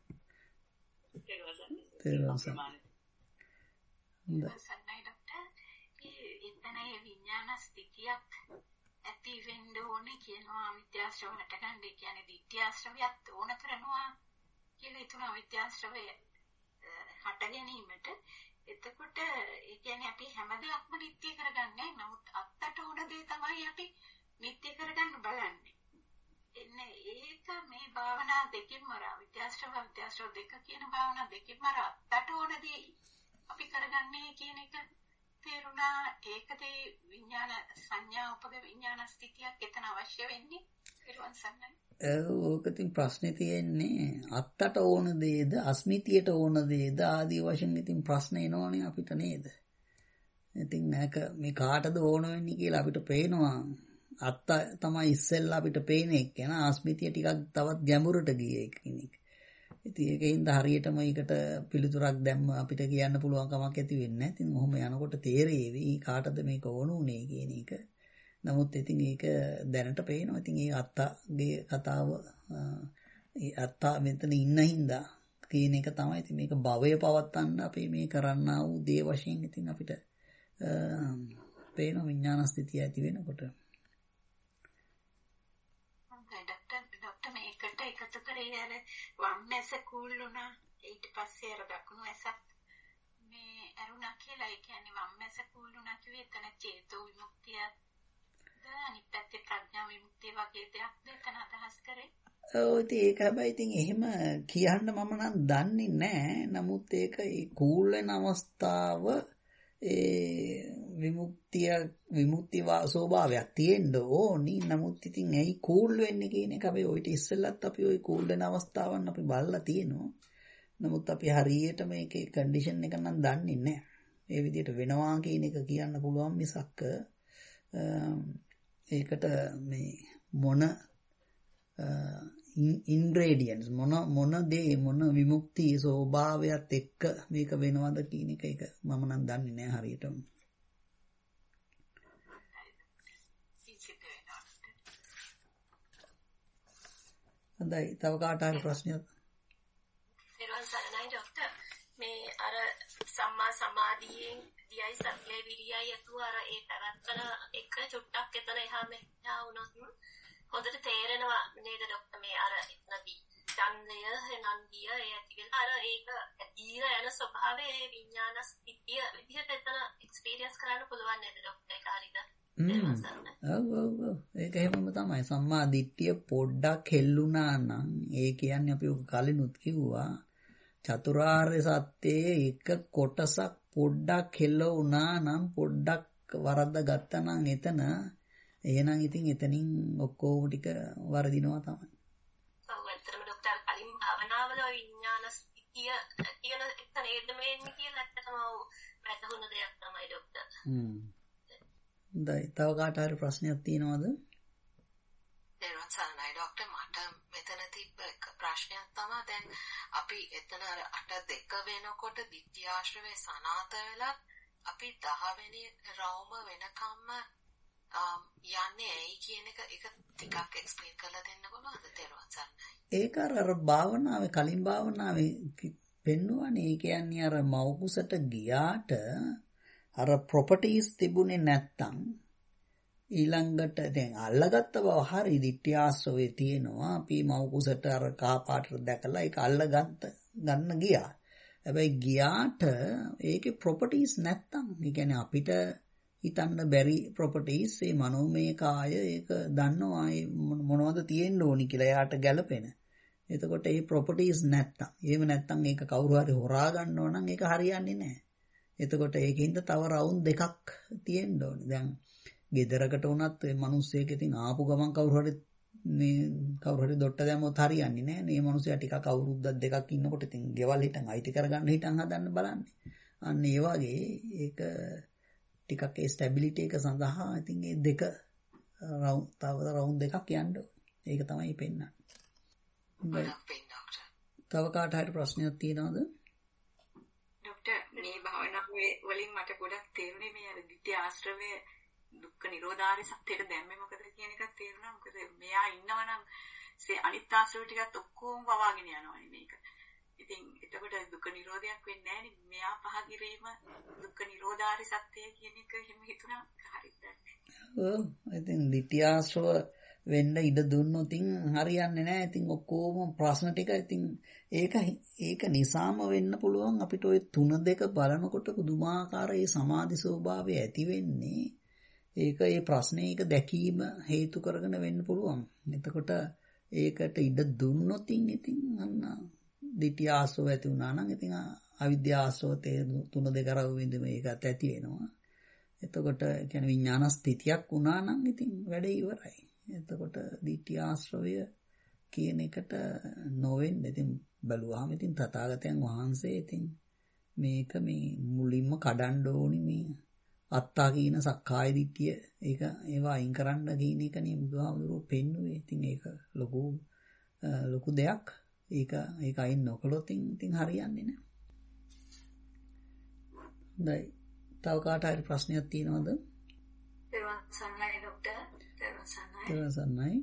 තේරුම් ගන්න. සන්නයි ડોක්ටර්. ඉතන ඒ විඥාන ස්ථිතියක් ඇති වෙන්න ඕනේ කියනවා විද්‍යාශ්‍රව හට ගන්න. ඒ කියන්නේ විද්‍යාශ්‍රවයක් ඕන කරනවා කියලා හිතනවා විද්‍යාශ්‍රවය හට ගැනීමට. එතකොට ඒ කියන්නේ අපි හැම දෙයක්ම නිත්‍ය කරගන්නේ. නමුත් අත්තට ඕන දේ තමයි අපි නිත්‍ය කරගන්න බලන්නේ. එන්නේ ඒක මේ භාවනා දෙකෙන්ම රා විද්‍යාශ්‍රව විද්‍යාශ්‍රව දෙක කියන භාවනා දෙකෙන්ම රා අත්තට ඕන දේ අපි කරගන්නේ කියන එක තේරුණා. ඒකදී විඥාන සංඥා උපද විඥාන ස්ථිතියක් එතන අවශ්‍ය වෙන්නේ ඊළඟ සම්මයි. ඕක ඉතින් ප්‍රශ්නේ තියෙන්නේ අත්තට ඕන දේද අස්මිතියට ඕන දේද ආදී වශයෙන් ඉතින් ප්‍රශ්න එනවනේ අපිට නේද? ඉතින් මේක මේ කාටද ඕන වෙන්නේ කියලා අපිට පේනවා. අත්ත තමයි ඉස්සෙල්ලා අපිට පේන්නේ කියන අස්මිතිය ටිකක් තවත් ගැඹුරට ගියේ කෙනෙක්. ඉතින් ඒකෙන්ද හරියටම ඒකට පිළිතුරක් දැම්ම අපිට කියන්න පුළුවන් කමක් ඇති වෙන්නේ නැහැ. ඉතින් ඔහොම යනකොට තේරෙවි කාටද මේක ඕන උනේ කියන එක. නමුත් ඉතින් ඒක දැනට පේනවා. ඉතින් ඒ අත්තගේ කතාව ඒ අත්තා මෙතන ඉන්න හින්දා කියන එක තමයි. ඉතින් මේක භවය පවත්තන්න අපි මේ කරන්නා වූ දේ වශයෙන් ඉතින් අපිට පේන විඥාන ස්ථිතිය ඇති වෙනකොට. ડોක්ටර් මේකට එකතු කරේ අර වම්මැස කුල්ුණා ඊට පස්සේ අර දකුණු ඇසත් මේ අරුණා කියලා. ඒ කියන්නේ වම්මැස කුල්ුණා කිව්වේ එතන චේතෝ විමුක්තිය අනිත් පැත්තේ ප්‍රඥා විමුක්තිය වගේ දෙයක් දෙතන අදහස් කරේ. ඔව් ඉතින් ඒක හැබැයි ඉතින් එහෙම කියන්න මම නම් දන්නේ නැහැ. නමුත් ඒක ඒ කූල් වෙන අවස්ථාව ඒ විමුක්තිය විමුක්ති ස්වභාවයක් තියෙන්න ඕනි. නමුත් ඉතින් ඇයි කූල් වෙන්නේ කියන එක අපි ඔයිට ඉස්සෙල්ලත් අපි ওই කූල් වෙන අවස්ථාවන් අපි බලලා තියෙනවා. නමුත් අපි හරියට මේකේ කන්ඩිෂන් එක නම් දන්නේ නැහැ. ඒ විදිහට වෙනවා කියන එක කියන්න පුළුවන් මිසක් ඒකට මේ මොන ඉන්ග්‍රේඩියන්ට්ස් මොන මොන දේ මොන විමුක්ති ස්වභාවයත් එක්ක මේක වෙනවද කියන එක ඒක මම නම් දන්නේ නැහැ හරියටම. හොඳයි තව කාට හරි ප්‍රශ්නයක්? ඊළඟ සරණයි ડોක්ටර්. මේ අර සම්මා සමාධියෙන් දියයි සත්‍ය විරියයි යතු අර ඒ තරත්තන එක චුට්ටක් එතන එහා මෙහා වුණොත් හොඳට තේරෙනවා නේද ડોක්ටර් මේ අර එතනදී ඡන්දය නන්දිය ඒ ඇති වෙලා අර ඒක ඇතිර යන ස්වභාවය ඒ විඥාන ස්ථිතිය විදිහට එතන එක්ස්පීරියන්ස් කරන්න පුළුවන් නේද ડોක්ටර් ඒක හරියද? ඔව් ඔව් ඔව් ඒක එහෙමම තමයි. සම්මා දිට්ඨිය පොඩ්ඩක් හෙල්ලුණා නම් ඒ කියන්නේ අපි ඔක කලිනුත් කිව්වා චතුරාර්ය සත්‍යයේ එක කොටසක් පොඩ්ඩක් හෙල්ල වුණා නම් පොඩ්ඩක් වරද්ද ගත්තා නම් එතන එහෙනම් ඉතින් එතනින් ඔක්කොම ටික වරදිනවා තමයි. ඔව් ඇත්තටම ડોක්ටර් කලින් භාවනාවල විඥාන ස්ථිතිය කියන එක නේද මේන්නේ කියලා ඇත්තටම වැටහුණු දෙයක් තමයි ડોක්ටර්. හ්ම්. දැන් තව කාට හරි ප්‍රශ්නයක් තියෙනවද? දේවන් සරණයි ડોක්ටර් මට මෙතන තිබ්බ එක ප්‍රශ්නයක් තමයි දැන් අපි එතන අර අට දෙක වෙනකොට විද්‍යාශ්‍රවේ සනාත වෙලා අපි දහ වෙනි රවුම වෙනකම්ම යන්නේ ඇයි කියන එක එක ටිකක් එක්ස්ප්ලেইন කරලා දෙන්න පුළුවන්ද? දේවන් සරණයි. ඒක අර භාවනාවේ කලින් භාවනාවේ පෙන්වන්නේ ඒ කියන්නේ අර මෞකුසට ගියාට අර ප්‍රොපර්ටිස් තිබුණේ නැත්තම් ඊළඟට දැන් අල්ලගත්ත බව හරි දිට්ඨිආශ්‍රවේ තියෙනවා. අපි මෞකුසට අර කහ පාටට දැකලා ඒක අල්ලගත්ත ගන්න ගියා. හැබැයි ගියාට ඒකේ ප්‍රොපර්ටිස් නැත්තම් ඒ කියන්නේ අපිට හිතන්න බැරි ප්‍රොපර්ටිස් ඒ මනෝමය කාය ඒක දන්නවා මොනවද තියෙන්න ඕනි කියලා එයාට ගැලපෙන. එතකොට මේ ප්‍රොපර්ටිස් නැත්තම් එහෙම නැත්තම් ඒක කවුරු හරි හොරා ගන්නවා නම් ඒක හරියන්නේ නැහැ. එතකොට ඒකින්ද තව රවුන්ඩ් දෙකක් තියෙන්න ඕනේ. දැන් ගෙදරකට වුණත් මේ මිනිස්සෙක් ඉතින් ආපු ගමන් කවුරු හරි මේ කවුරු හරි දොට්ට දැම්මොත් හරියන්නේ නැහැ. මේ මිනිස්සයා ටිකක් අවුරුද්දක් දෙකක් ඉන්නකොට ඉතින් ගෙවල් හිටන් අයිති කරගන්න හිටන් හදන්න බලන්නේ. අන්න ඒ වගේ ඒක ටිකක් ඒ ස්ටැබිලිටි එක සඳහා ඉතින් මේ දෙක රවුන්ඩ් තව රවුන්ඩ් දෙකක් යන්න ඕනේ. ඒක තමයි පෙන්නන්නේ. තව කාට හරි ප්‍රශ්නයක් තියෙනවද? ડોક્ટર මේ භාවනාව වලින් මට ගොඩක් තේරුනේ මේ අර ditthi ආශ්‍රවය දුක්ඛ නිරෝධාරි සත්‍යයට දැම්මේ මොකද කියන එකක් තේරුණා. මොකද මෙයා ඉන්නවනම් සේ අනිත් ආශ්‍රව ටිකත් ඔක්කොම වවාගෙන යනවානේ මේක. ඉතින් එතකොට දුක්ඛ නිරෝධයක් වෙන්නේ නැහැ නේ. මෙයා පහ කිරීම දුක්ඛ නිරෝධාරි සත්‍යය කියන එක එහෙම හිතුණා හරිද නැහැ. ඔව් ඉතින් ditthi ආශ්‍රව වෙන්න ඉඩ දුන්නොත් හරියන්නේ නැහැ. ඉතින් ඔක්කොම ප්‍රශ්න ටික ඉතින් ඒක ඒක නිසාම වෙන්න පුළුවන් අපිට ওই තුන දෙක බලනකොට පුදුමාකාර ඒ සමාධි ස්වභාවය ඇති වෙන්නේ. ඒක ඒ ප්‍රශ්නේ එක දැකීම හේතු කරගෙන වෙන්න පුළුවන්. එතකොට ඒකට ඉඩ දුන්නොත් ඉතින් අන්න ditthi ආශ්‍රව ඇති වුණා නම් ඉතින් අවිද්‍යා ආශ්‍රව තේ තුන දෙක රව විඳ මේකත් ඇති වෙනවා. එතකොට කියන්නේ විඥාන ස්ථිතියක් වුණා නම් ඉතින් වැඩ ඉවරයි. එතකොට ditthi ආශ්‍රවය කියන එකට නොවෙන්න ඉතින් බලුවාම ඉතින් තථාගතයන් වහන්සේ ඉතින් මේක මේ මුලින්ම කඩන්න ඕනි මේ අත්තා කියන සක්කාය දිට්ඨිය ඒක ඒවා අයින් කරන්න කියන එක නේ බුදුහාමුදුරුවෝ පෙන්වුවේ. ඉතින් ඒක ලොකු ලොකු දෙයක්. ඒක ඒක අයින් නොකළොත් ඉතින් හරියන්නේ නැහැ. හොඳයි. තව කාට හරි ප්‍රශ්නයක් තියෙනවද? පෙරවන් සන්නයි ડોක්ටර්. පෙරවන් සන්නයි. පෙරවන් සන්නයි.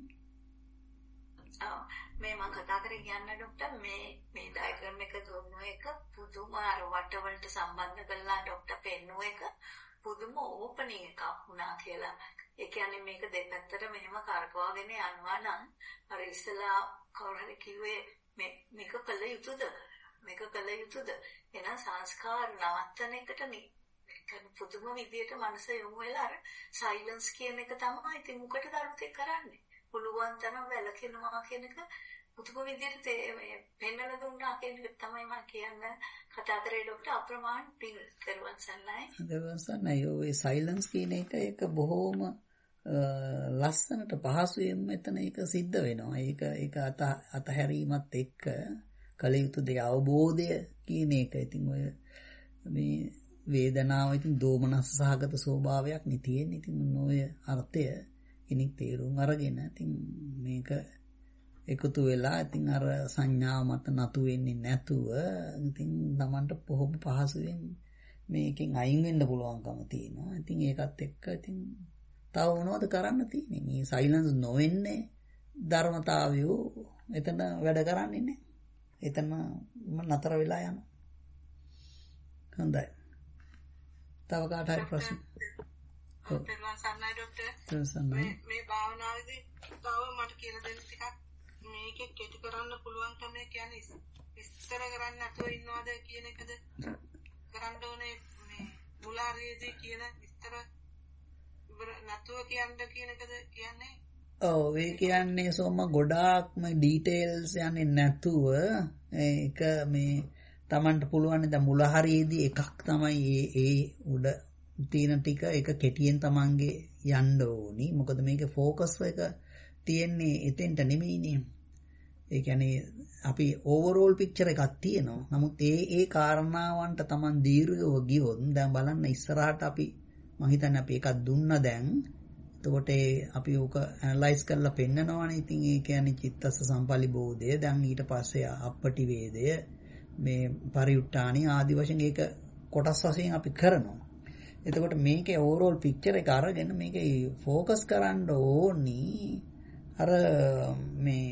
ආ මේ මම කතා කරේ කියන්න ડોක්ටර් මේ මේ ඩයග්‍රෑම් එක දුන්නු එක පුදුම අර වටවලට සම්බන්ධ කරලා ડોක්ටර් පෙන්නුව එක පුදුම ඕපනින් එකක් වුණා කියලා. ඒ කියන්නේ මේක දෙපැත්තට මෙහෙම කරකවගෙන යනවා නම් අර ඉස්සලා කවුරු හරි කිව්වේ මේ මේක කළ යුතුද? මේක කළ යුතුද? එහෙනම් සංස්කාර නවත්තන එකට නේ. ඒක පුදුම විදියට මනස යොමු වෙලා අර සයිලන්ස් කියන එක තමයි ඉතින් මොකටද අරුතේ කරන්නේ? පුළුවන් තරම් වැළකෙනවා කියන එක පුදුම විදියට මේ පෙන්වලා දුන්නා කියන එක තමයි මම කියන්න කතා කරේ ડોක්ටර් අප්‍රමාණ පිං කරුවන් සන්නයි. කරුවන් සන්නයි. ඔය සයිලන්ස් කියන එක ඒක බොහොම ලස්සනට පහසුවෙන් මෙතන ඒක සිද්ධ වෙනවා. ඒක ඒක අත අතහැරීමත් එක්ක කල යුතු දේ අවබෝධය කියන එක. ඉතින් ඔය මේ වේදනාව ඉතින් දෝමනස් සහගත ස්වභාවයක් නේ තියෙන්නේ. ඉතින් ඔය අර්ථය කෙනෙක් තේරුම් අරගෙන ඉතින් මේක එකතු වෙලා ඉතින් අර සංඥාව මත නතු වෙන්නේ නැතුව ඉතින් Tamanට බොහොම පහසුවෙන් මේකෙන් අයින් වෙන්න පුළුවන්කම තියෙනවා. ඉතින් ඒකත් එක්ක ඉතින් තව මොනවද කරන්න තියෙන්නේ? මේ සයිලන්ස් නොවෙන්නේ ධර්මතාවය එතන වැඩ කරන්නේ නැහැ. එතන නතර වෙලා යනවා. හොඳයි. තව කාට හරි ප්‍රශ්න? පෙරවන් සන්නයි ડોක්ටර්. පෙරවන් සන්නයි. මේ භාවනාවේදී තව මට කියලා දෙන්න ටිකක් මේකේ කෙටි කරන්න පුළුවන් තමයි කියන්නේ විස්තර කරන්න නැතුව ඉන්නවද කියන එකද කරන්න ඕනේ මේ මුලාරියේදී කියන විස්තර නැතුව කියන්න කියන එකද කියන්නේ? ඔව් ඒ කියන්නේ සෝම ගොඩාක්ම ඩීටේල්ස් යන්නේ නැතුව ඒක මේ Tamanට පුළුවන් ද මුලහරියේදී එකක් තමයි ඒ ඒ උඩ තියෙන ටික ඒක කෙටියෙන් Tamanගේ යන්න ඕනි. මොකද මේකේ ફોකස් එක තියෙන්නේ එතෙන්ට නෙමෙයිනේ. ඒ කියන්නේ අපි ඕවරෝල් පික්චර් එකක් තියෙනවා. නමුත් ඒ ඒ කාරණාවන්ට Taman දීර්ඝව ගියොත් දැන් බලන්න ඉස්සරහට අපි මම හිතන්නේ අපි එකක් දුන්න දැන්. එතකොට අපි ඕක ඇනලයිස් කරලා පෙන්නනවානේ. ඉතින් ඒ කියන්නේ චිත්තස්ස සම්පලිබෝධය දැන් ඊට පස්සේ අපපටි වේදය මේ පරිඋට්ටාණි ආදි වශයෙන් ඒක කොටස් වශයෙන් අපි කරනවා. එතකොට මේකේ ඕවරෝල් පික්චර් එක අරගෙන මේකේ ફોකස් කරන්න ඕනි අර මේ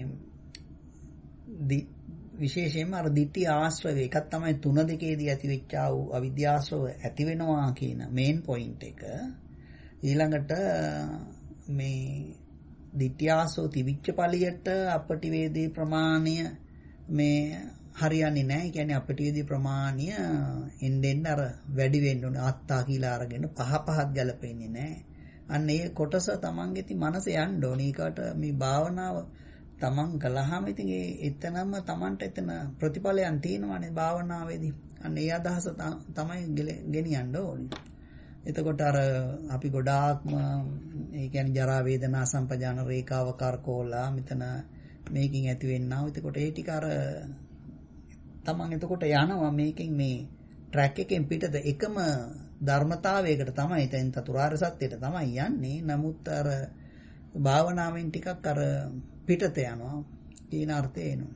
විශේෂයෙන්ම අර ditthi ආශ්‍රවය එකක් තමයි තුන දෙකේදී ඇති වෙච්ච ආ වූ අවිද්‍යාශ්‍රව ඇති වෙනවා කියන මේන් පොයින්ට් එක. ඊළඟට මේ ditthi ආශ්‍රව තිබිච්ච පළියට අපටි වේදී ප්‍රමාණය මේ හරියන්නේ නැහැ. ඒ කියන්නේ අපටි වේදී ප්‍රමාණය එන්නෙන් අර වැඩි වෙන්න ඕනේ. අත්තා කියලා අරගෙන පහ පහක් ගැලපෙන්නේ නැහැ. අන්න ඒ කොටස තමන්ගේ ති මනස යන්න ඕනේ. ඒකට මේ භාවනාව තමන් කළාම ඉතින් ඒ එතනම තමන්ට එතන ප්‍රතිඵලයන් තියෙනවානේ භාවනාවේදී. අන්න ඒ අදහස තමයි ගෙනියන්න ඕනේ. එතකොට අර අපි ගොඩාක්ම ඒ කියන්නේ ජරා වේදනා සම්පජාන රේඛාව කරකෝලා මෙතන මේකින් ඇති වෙන්නා. එතකොට ඒ ටික අර තමන් එතකොට යනවා මේකෙන් මේ ට්‍රැක් එකෙන් පිටත එකම ධර්මතාවයකට තමයි දැන් චතුරාර්ය සත්‍යයට තමයි යන්නේ. නමුත් අර භාවනාවෙන් ටිකක් අර පිටත යනවා කියන අර්ථය එනවා.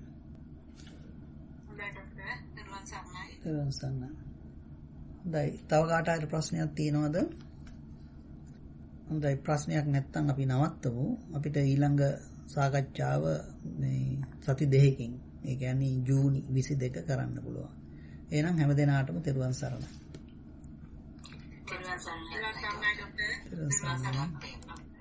හොඳයි. තව කාට හරි ප්‍රශ්නයක් තියෙනවද? හොඳයි ප්‍රශ්නයක් නැත්නම් අපි නවත්තමු. අපිට ඊළඟ සාකච්ඡාව මේ සති දෙකකින් ඒ කියන්නේ ජූනි විසි දෙක කරන්න පුළුවන්. එහෙනම් හැම දිනාටම තෙරුවන් සරණයි. තෙරුවන් සරණයි. තෙරුවන් සරණයි.